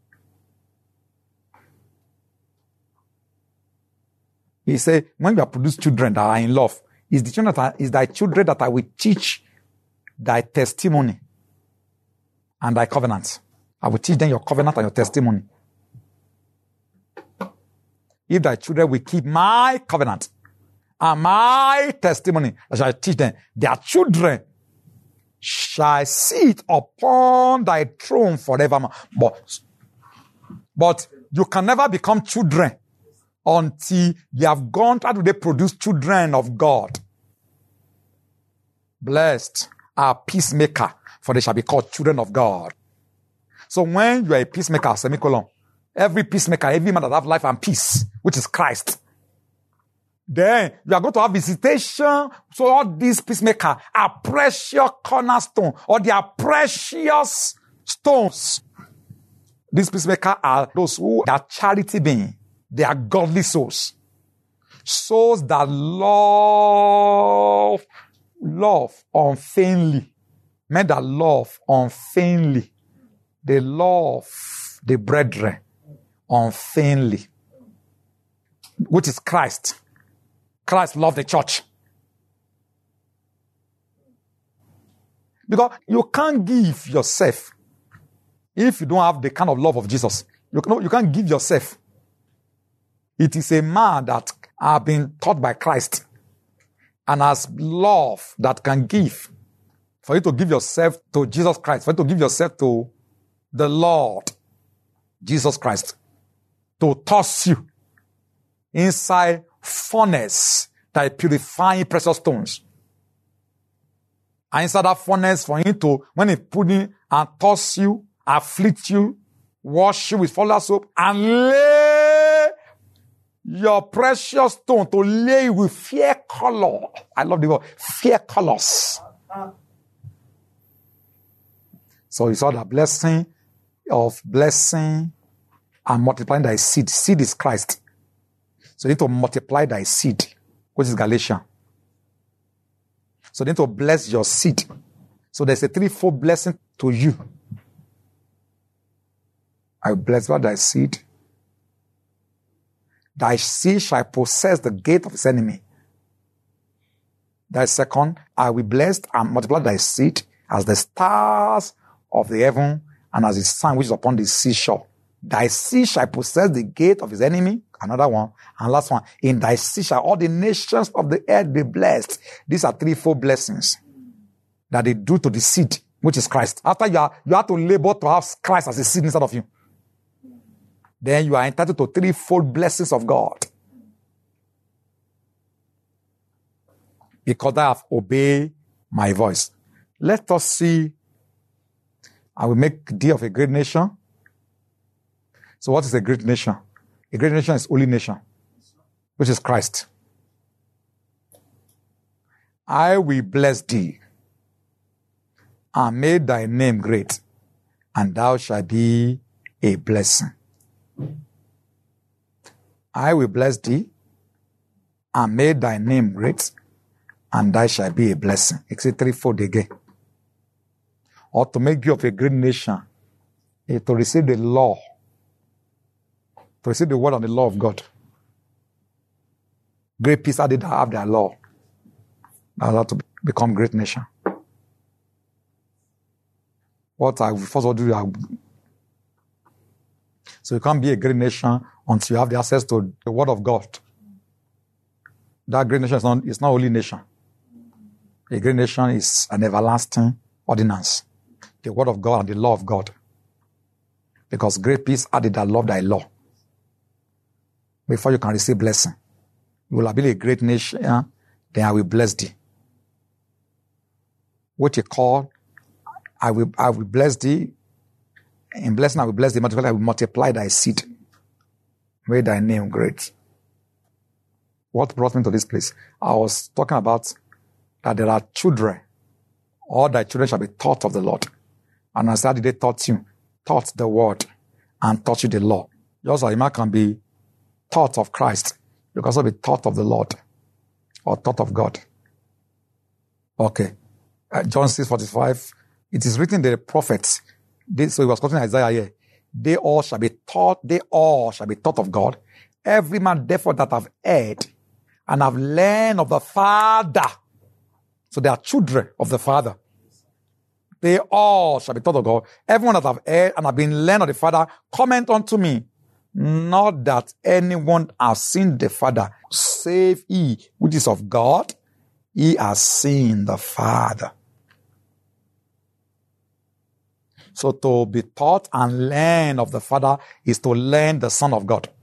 He said, when you have produced children that are in love, is thy children that I will teach thy testimony and thy covenant. I will teach them your covenant and your testimony. If thy children will keep my covenant and my testimony, I shall teach them. Their children shall sit upon thy throne forevermore. But you can never become children until you have gone through. How do they produce children of God? Blessed are peacemaker, for they shall be called children of God. So when you are a peacemaker, semicolon, every peacemaker, every man that have life and peace, which is Christ, then you are going to have visitation. So all these peacemakers are precious cornerstone, or they are precious stones. These peacemakers are those who are charity being. They are godly souls. Souls that love unfeignedly. Men that love unfeignedly. They love the brethren unfeignedly. Which is Christ. Christ loved the church. Because you can't give yourself if you don't have the kind of love of Jesus. You can't give yourself. It is a man that has been taught by Christ and has love that can give. For you to give yourself to Jesus Christ, for you to give yourself to the Lord Jesus Christ, to toss you inside furnace that is purifying precious stones. And inside that furnace, for him to, when he put in and toss you, afflict you, wash you with flawless soap, and lay your precious stone, to lay with fair color. I love the word, fair colors. So you saw the blessing of blessing and multiplying thy seed. Seed is Christ. So you need to multiply thy seed, which is Galatians. So you need to bless your seed. So there's a threefold blessing to you. I bless thy seed. Thy seed shall possess the gate of his enemy. Thy second, I will bless and multiply thy seed as the stars of the heaven and as the sun which is upon the seashore. Thy seed shall possess the gate of his enemy. Another one. And last one. In thy seed shall all the nations of the earth be blessed. These are threefold blessings that they do to the seed, which is Christ. After you have to labor to have Christ as a seed inside of you. Then you are entitled to threefold blessings of God. Because I have obeyed my voice. Let us see. I will make thee of a great nation. So what is a great nation? A great nation is holy nation, which is Christ. I will bless thee and make thy name great, and thou shalt be a blessing. I will bless thee and make thy name great, and thou shalt be a blessing. It's a threefold again. Or to make you of a great nation, is to receive the law, to receive the word and the law of God. Great peace are they that have their law. Now that to become great nation. What I will first of all do, so you can't be a great nation until you have the access to the word of God. That great nation is not only nation. A great nation is an everlasting ordinance. The word of God and the law of God. Because great peace are they that love thy law. Before you can receive blessing, you will be a great nation, then I will bless thee. What you call, I will bless thee. In blessing, I will bless thee. I will multiply thy seed. Make thy name great. What brought me to this place? I was talking about that there are children. All thy children shall be taught of the Lord. And as that they taught you, taught the word, and taught you the law. Just like a man can be taught of Christ, you can also be taught of the Lord, or taught of God. Okay. John 6:45. It is written in the prophets. So he was quoting Isaiah here. They all shall be taught of God. Every man therefore that have heard and have learned of the Father. So they are children of the Father. They all shall be taught of God. Everyone that have heard and have been learned of the Father, comment unto me. Not that anyone has seen the Father, save he which is of God. He has seen the Father. So to be taught and learn of the Father is to learn the Son of God.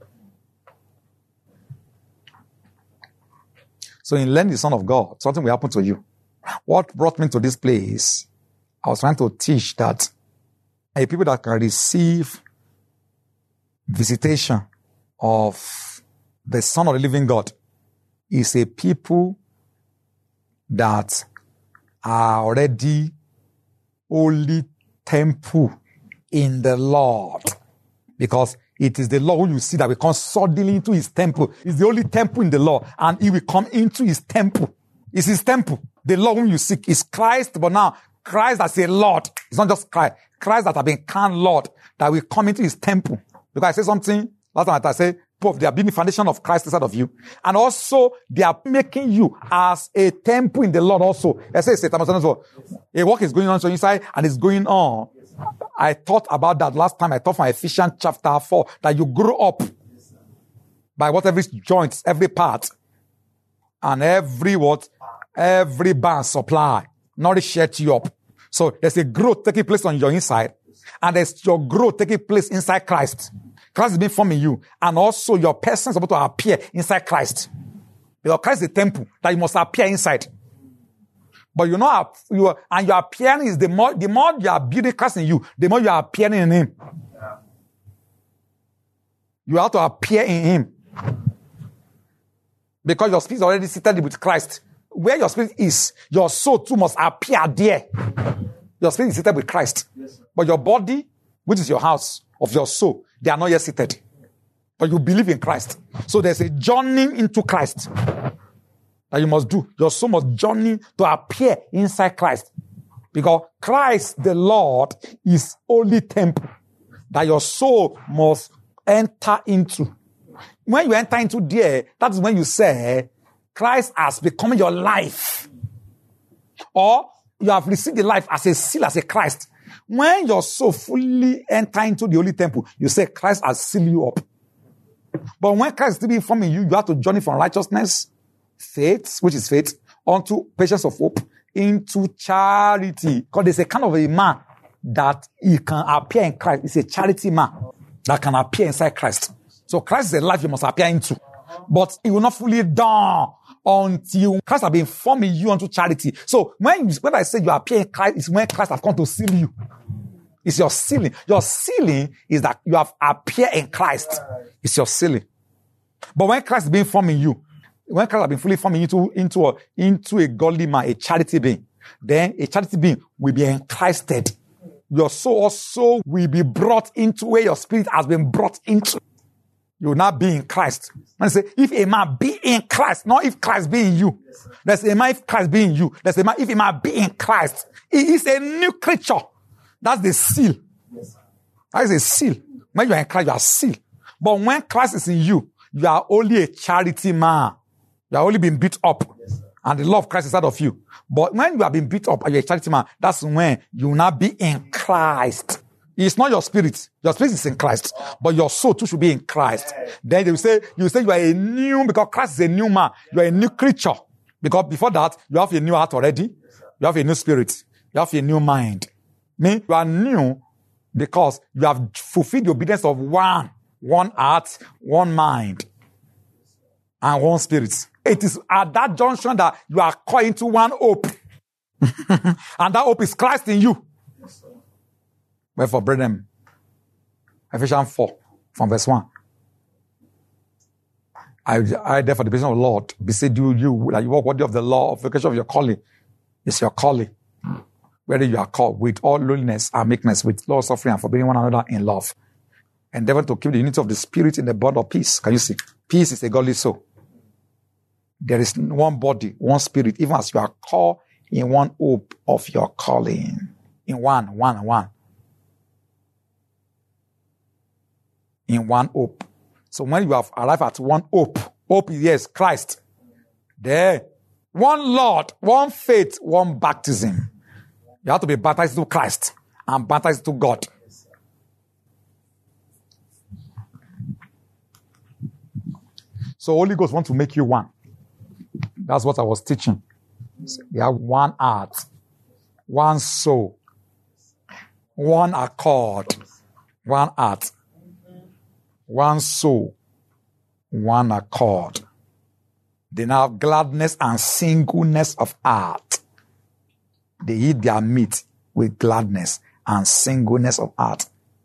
So in learning the Son of God, something will happen to you. What brought me to this place, I was trying to teach that a people that can receive visitation of the Son of the living God is a people that are already holy temple in the Lord. Because it is the Lord who you see that will come suddenly into his temple. It's the only temple in the Lord, and he will come into his temple. It's his temple. The Lord whom you seek is Christ, but now Christ as a Lord. It's not just Christ. Christ that have been crowned Lord, that will come into his temple. Because I said something last time, I said, they are building the foundation of Christ inside of you. And also, they are making you as a temple in the Lord also. I say, a work is going on so inside, and it's going on. I thought about that last time. I thought from Ephesians chapter 4, that you grow up by whatever joints, every part, and every band supply, nourish you up. So there's a growth taking place on your inside, and there's your growth taking place inside Christ. Christ has been forming you, and also your person is about to appear inside Christ. Because Christ is the temple that you must appear inside. But you know, your appearing is the more you are building Christ in you, the more you are appearing in him. You have to appear in him. Because your spirit is already seated with Christ. Where your spirit is, your soul too must appear there. Your spirit is seated with Christ. But your body, which is your house of your soul, they are not yet seated. But you believe in Christ. So there's a journey into Christ that you must do. Your soul must journey to appear inside Christ. Because Christ, the Lord, is only temple that your soul must enter into. When you enter into there, that is when you say, Christ has become your life. Or you have received the life as a seal, as a Christ. When your soul fully enter into the holy temple, you say Christ has sealed you up. But when Christ is still being formed in you, you have to journey from righteousness, faith, which is faith, unto patience of hope, into charity. Because there's a kind of a man that he can appear in Christ. It's a charity man that can appear inside Christ. So Christ is a life you must appear into. But it will not fully dawn until Christ has been forming you unto charity. So when I say you appear in Christ, it's when Christ has come to seal you. It's your sealing. Your sealing is that you have appeared in Christ. It's your sealing. But when Christ is being formed in you, when Christ has been fully forming you into a godly man, a charity being, then a charity being will be enchristed. Your soul also will be brought into where your spirit has been brought into. You will not be in Christ. When I say, if a man be in Christ, not if Christ be in you. There's a man if Christ be in you. There's a man if a man be in Christ. He is a new creature. That's the seal. That is a seal. When you are in Christ, you are sealed. But when Christ is in you, you are only a charity man. You are only being built up. And the love of Christ is out of you. But when you have been built up and you're a charity man, that's when you will not be in Christ. It's not your spirit. Your spirit is in Christ. But your soul too should be in Christ. Then you say you are a new, because Christ is a new man. You are a new creature. Because before that, you have a new heart already. You have a new spirit. You have a new mind. You are new Because you have fulfilled the obedience of one heart, one mind, and one spirit. It is at that junction that you are called into one hope. And that hope is Christ in you. Wherefore, brethren, Ephesians 4, from verse 1. I therefore, the blessing of the Lord, beseech you that you walk worthy of the law of vocation of your calling. It's your calling. Whether you are called with all lowliness and meekness, with long suffering and forbearing one another in love. Endeavor to keep the unity of the Spirit in the bond of peace. Can you see? Peace is a godly soul. There is one body, one spirit, even as you are called in one hope of your calling. In one. In one hope. So when you have arrived at one hope is yes, Christ. There. One Lord, one faith, one baptism. You have to be baptized to Christ and baptized to God. So Holy Ghost wants to make you one. That's what I was teaching. You have one heart, one soul, one accord, one heart, one soul, one accord. They now have gladness and singleness of heart. They eat their meat with gladness and singleness of heart.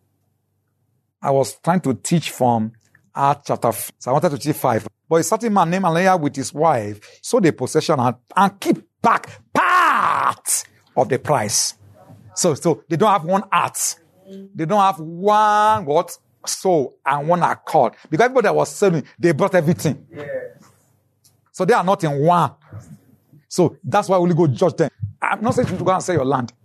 I was trying to teach from Acts chapter 5. So I wanted to teach 5. But a certain man named Ananias with his wife sold a possession and keep back part of the price. So they don't have one heart. They don't have one what? Soul and one accord. Because everybody that was selling, they brought everything. Yeah. So they are not in one. So that's why Holy Ghost judge them. I'm not saying to go and sell your land.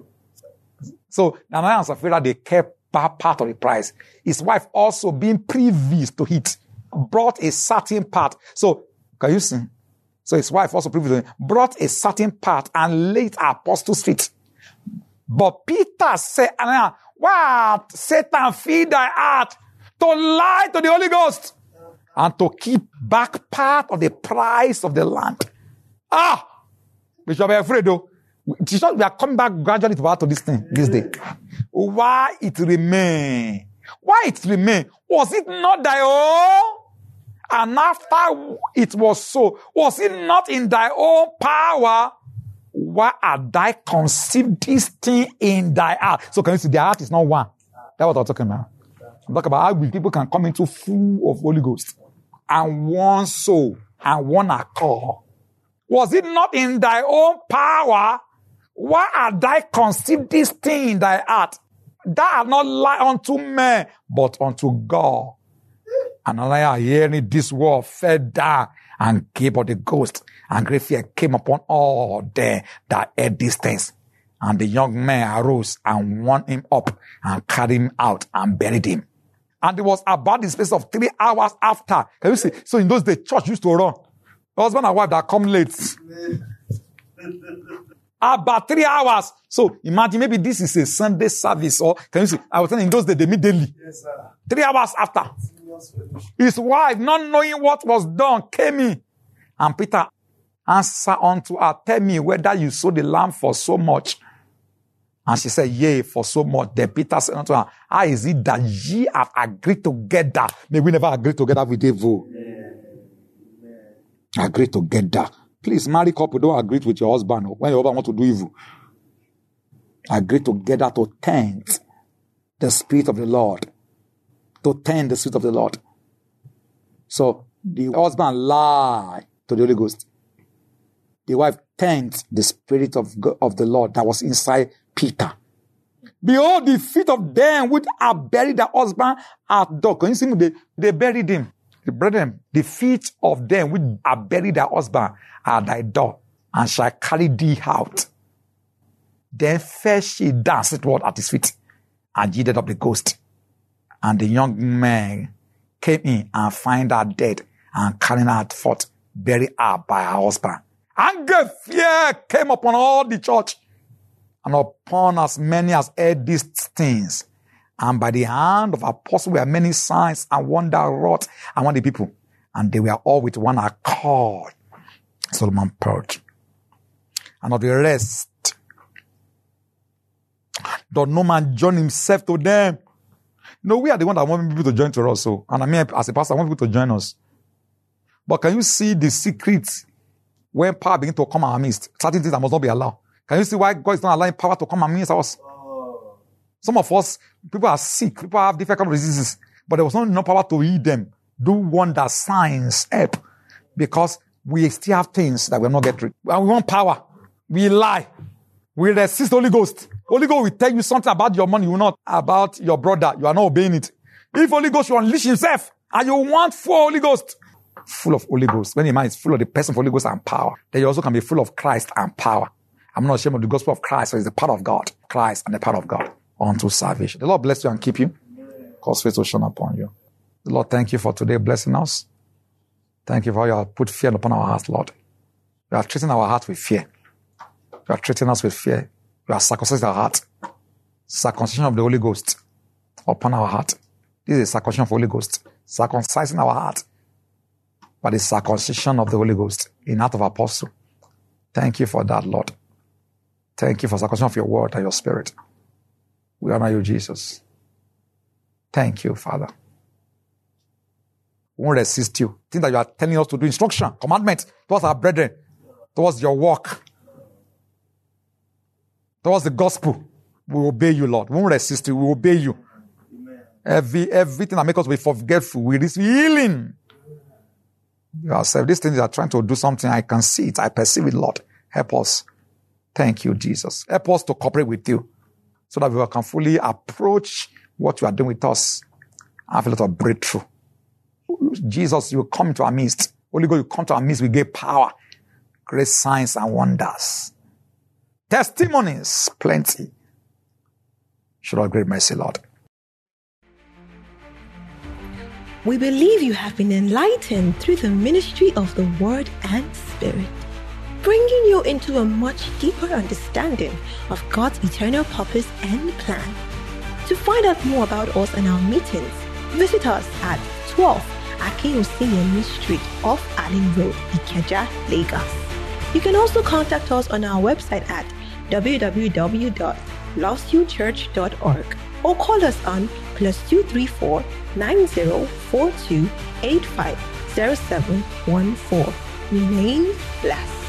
So Ananias and Sapphira, they kept part of the price. His wife also, being privy to it, brought a certain part. So, can you see? So his wife also privy to it, brought a certain part and laid at Apostles' feet. But Peter said, Ananias, what? Satan feed thy heart to lie to the Holy Ghost and to keep back part of the price of the land. We shall be afraid though. We are coming back gradually to this thing, this day. Why it remain? Why it remain? Was it not thy own? And after it was so, was it not in thy own power? Why had thy conceived this thing in thy heart? So can you see, their heart is not one. That's what I'm talking about. I'm talking about how people can come into full of Holy Ghost and one soul and one accord. Was it not in thy own power? Why had thy conceived this thing in thy heart? Thou art not lied unto men, but unto God. And Ananias, hearing this word, fell down and gave up the ghost. And great fear came upon all them that heard these things. And the young man arose and wound him up and carried him out and buried him. And it was about the space of 3 hours after. Can you see? So in those days, church used to run. Husband and wife that come late. About 3 hours. So imagine maybe this is a Sunday service, or can you see? I was telling in those days they meet daily. Yes, sir. 3 hours after. His wife, not knowing what was done, came in. And Peter answered unto her, tell me whether you sold the lamb for so much. And she said, yea, for so much. Then Peter said unto her, how is it that ye have agreed together? May we never agree together with evil. Agree together. Please, married couple, don't agree with your husband when your husband wants to do evil. Agree together to tempt the Spirit of the Lord. To tempt the Spirit of the Lord. So, the husband lied to the Holy Ghost. The wife tempted the Spirit of the Lord that was inside Peter. Behold, the feet of them which have buried their husband at door. Can you see me? They buried him. The brethren, the feet of them which have buried their husband at thy door, and shall carry thee out. Then fell she down, at his feet, and yielded up the ghost. And the young man came in and find her dead, and carrying her forth, buried her by her husband. And great fear came upon all the church, and upon as many as heard these things. And by the hand of apostles were many signs and wonder wrought among the people. And they were all with one accord. Solomon purged. And of the rest, Does no man join himself to them? No, we are the one that want people to join to us. So, and I mean, as a pastor, I want people to join us. But can you see the secret when power begins to come in our midst? Certain things that must not be allowed. Can you see why God is not allowing power to come amidst us? Some of us, people are sick. People have different kind of diseases. But there was not enough power to heal them. Do wonder, signs, help. Because we still have things that we will not get rid. And we want power. We lie. We resist the Holy Ghost. Holy Ghost will tell you something about your money. You will not. About your brother. You are not obeying it. If Holy Ghost will unleash himself and you want full Holy Ghost, full of Holy Ghost. When your mind is full of the person of Holy Ghost and power, then you also can be full of Christ and power. I'm not ashamed of the gospel of Christ, so it's the power of God. Christ and the power of God unto salvation. The Lord bless you and keep you. Cause faith to shine upon you. The Lord, thank you for today blessing us. Thank you for how you have put fear upon our hearts, Lord. You are treating our heart with fear. You are treating us with fear. You are circumcising our heart. Circumcision of the Holy Ghost upon our heart. This is a circumcision of the Holy Ghost. Circumcising our heart by the circumcision of the Holy Ghost in Acts of Apostle. Thank you for that, Lord. Thank you for circumcision of your word and your spirit. We honor you, Jesus. Thank you, Father. We won't resist you. Things that you are telling us to do, instruction, commandment towards our brethren, towards your work, towards the gospel. We obey you, Lord. We won't resist you. We obey you. Everything that makes us be forgetful, we receive healing. Yourself, these things are trying to do something. I can see it. I perceive it, Lord. Help us. Thank you, Jesus. Help us to cooperate with you so that we can fully approach what you are doing with us and have a lot of breakthrough. Jesus, you come to our midst. Holy God, you come to our midst. We give power, great signs and wonders. Testimonies, plenty. Show us great mercy, Lord. We believe you have been enlightened through the ministry of the Word and Spirit, bringing you into a much deeper understanding of God's eternal purpose and plan. To find out more about us and our meetings, visit us at 12 Akinuseyemi Street off Allen Road, Ikeja, Lagos. You can also contact us on our website at www.lovesyouchurch.org or call us on +234 9042 850714. Remain blessed.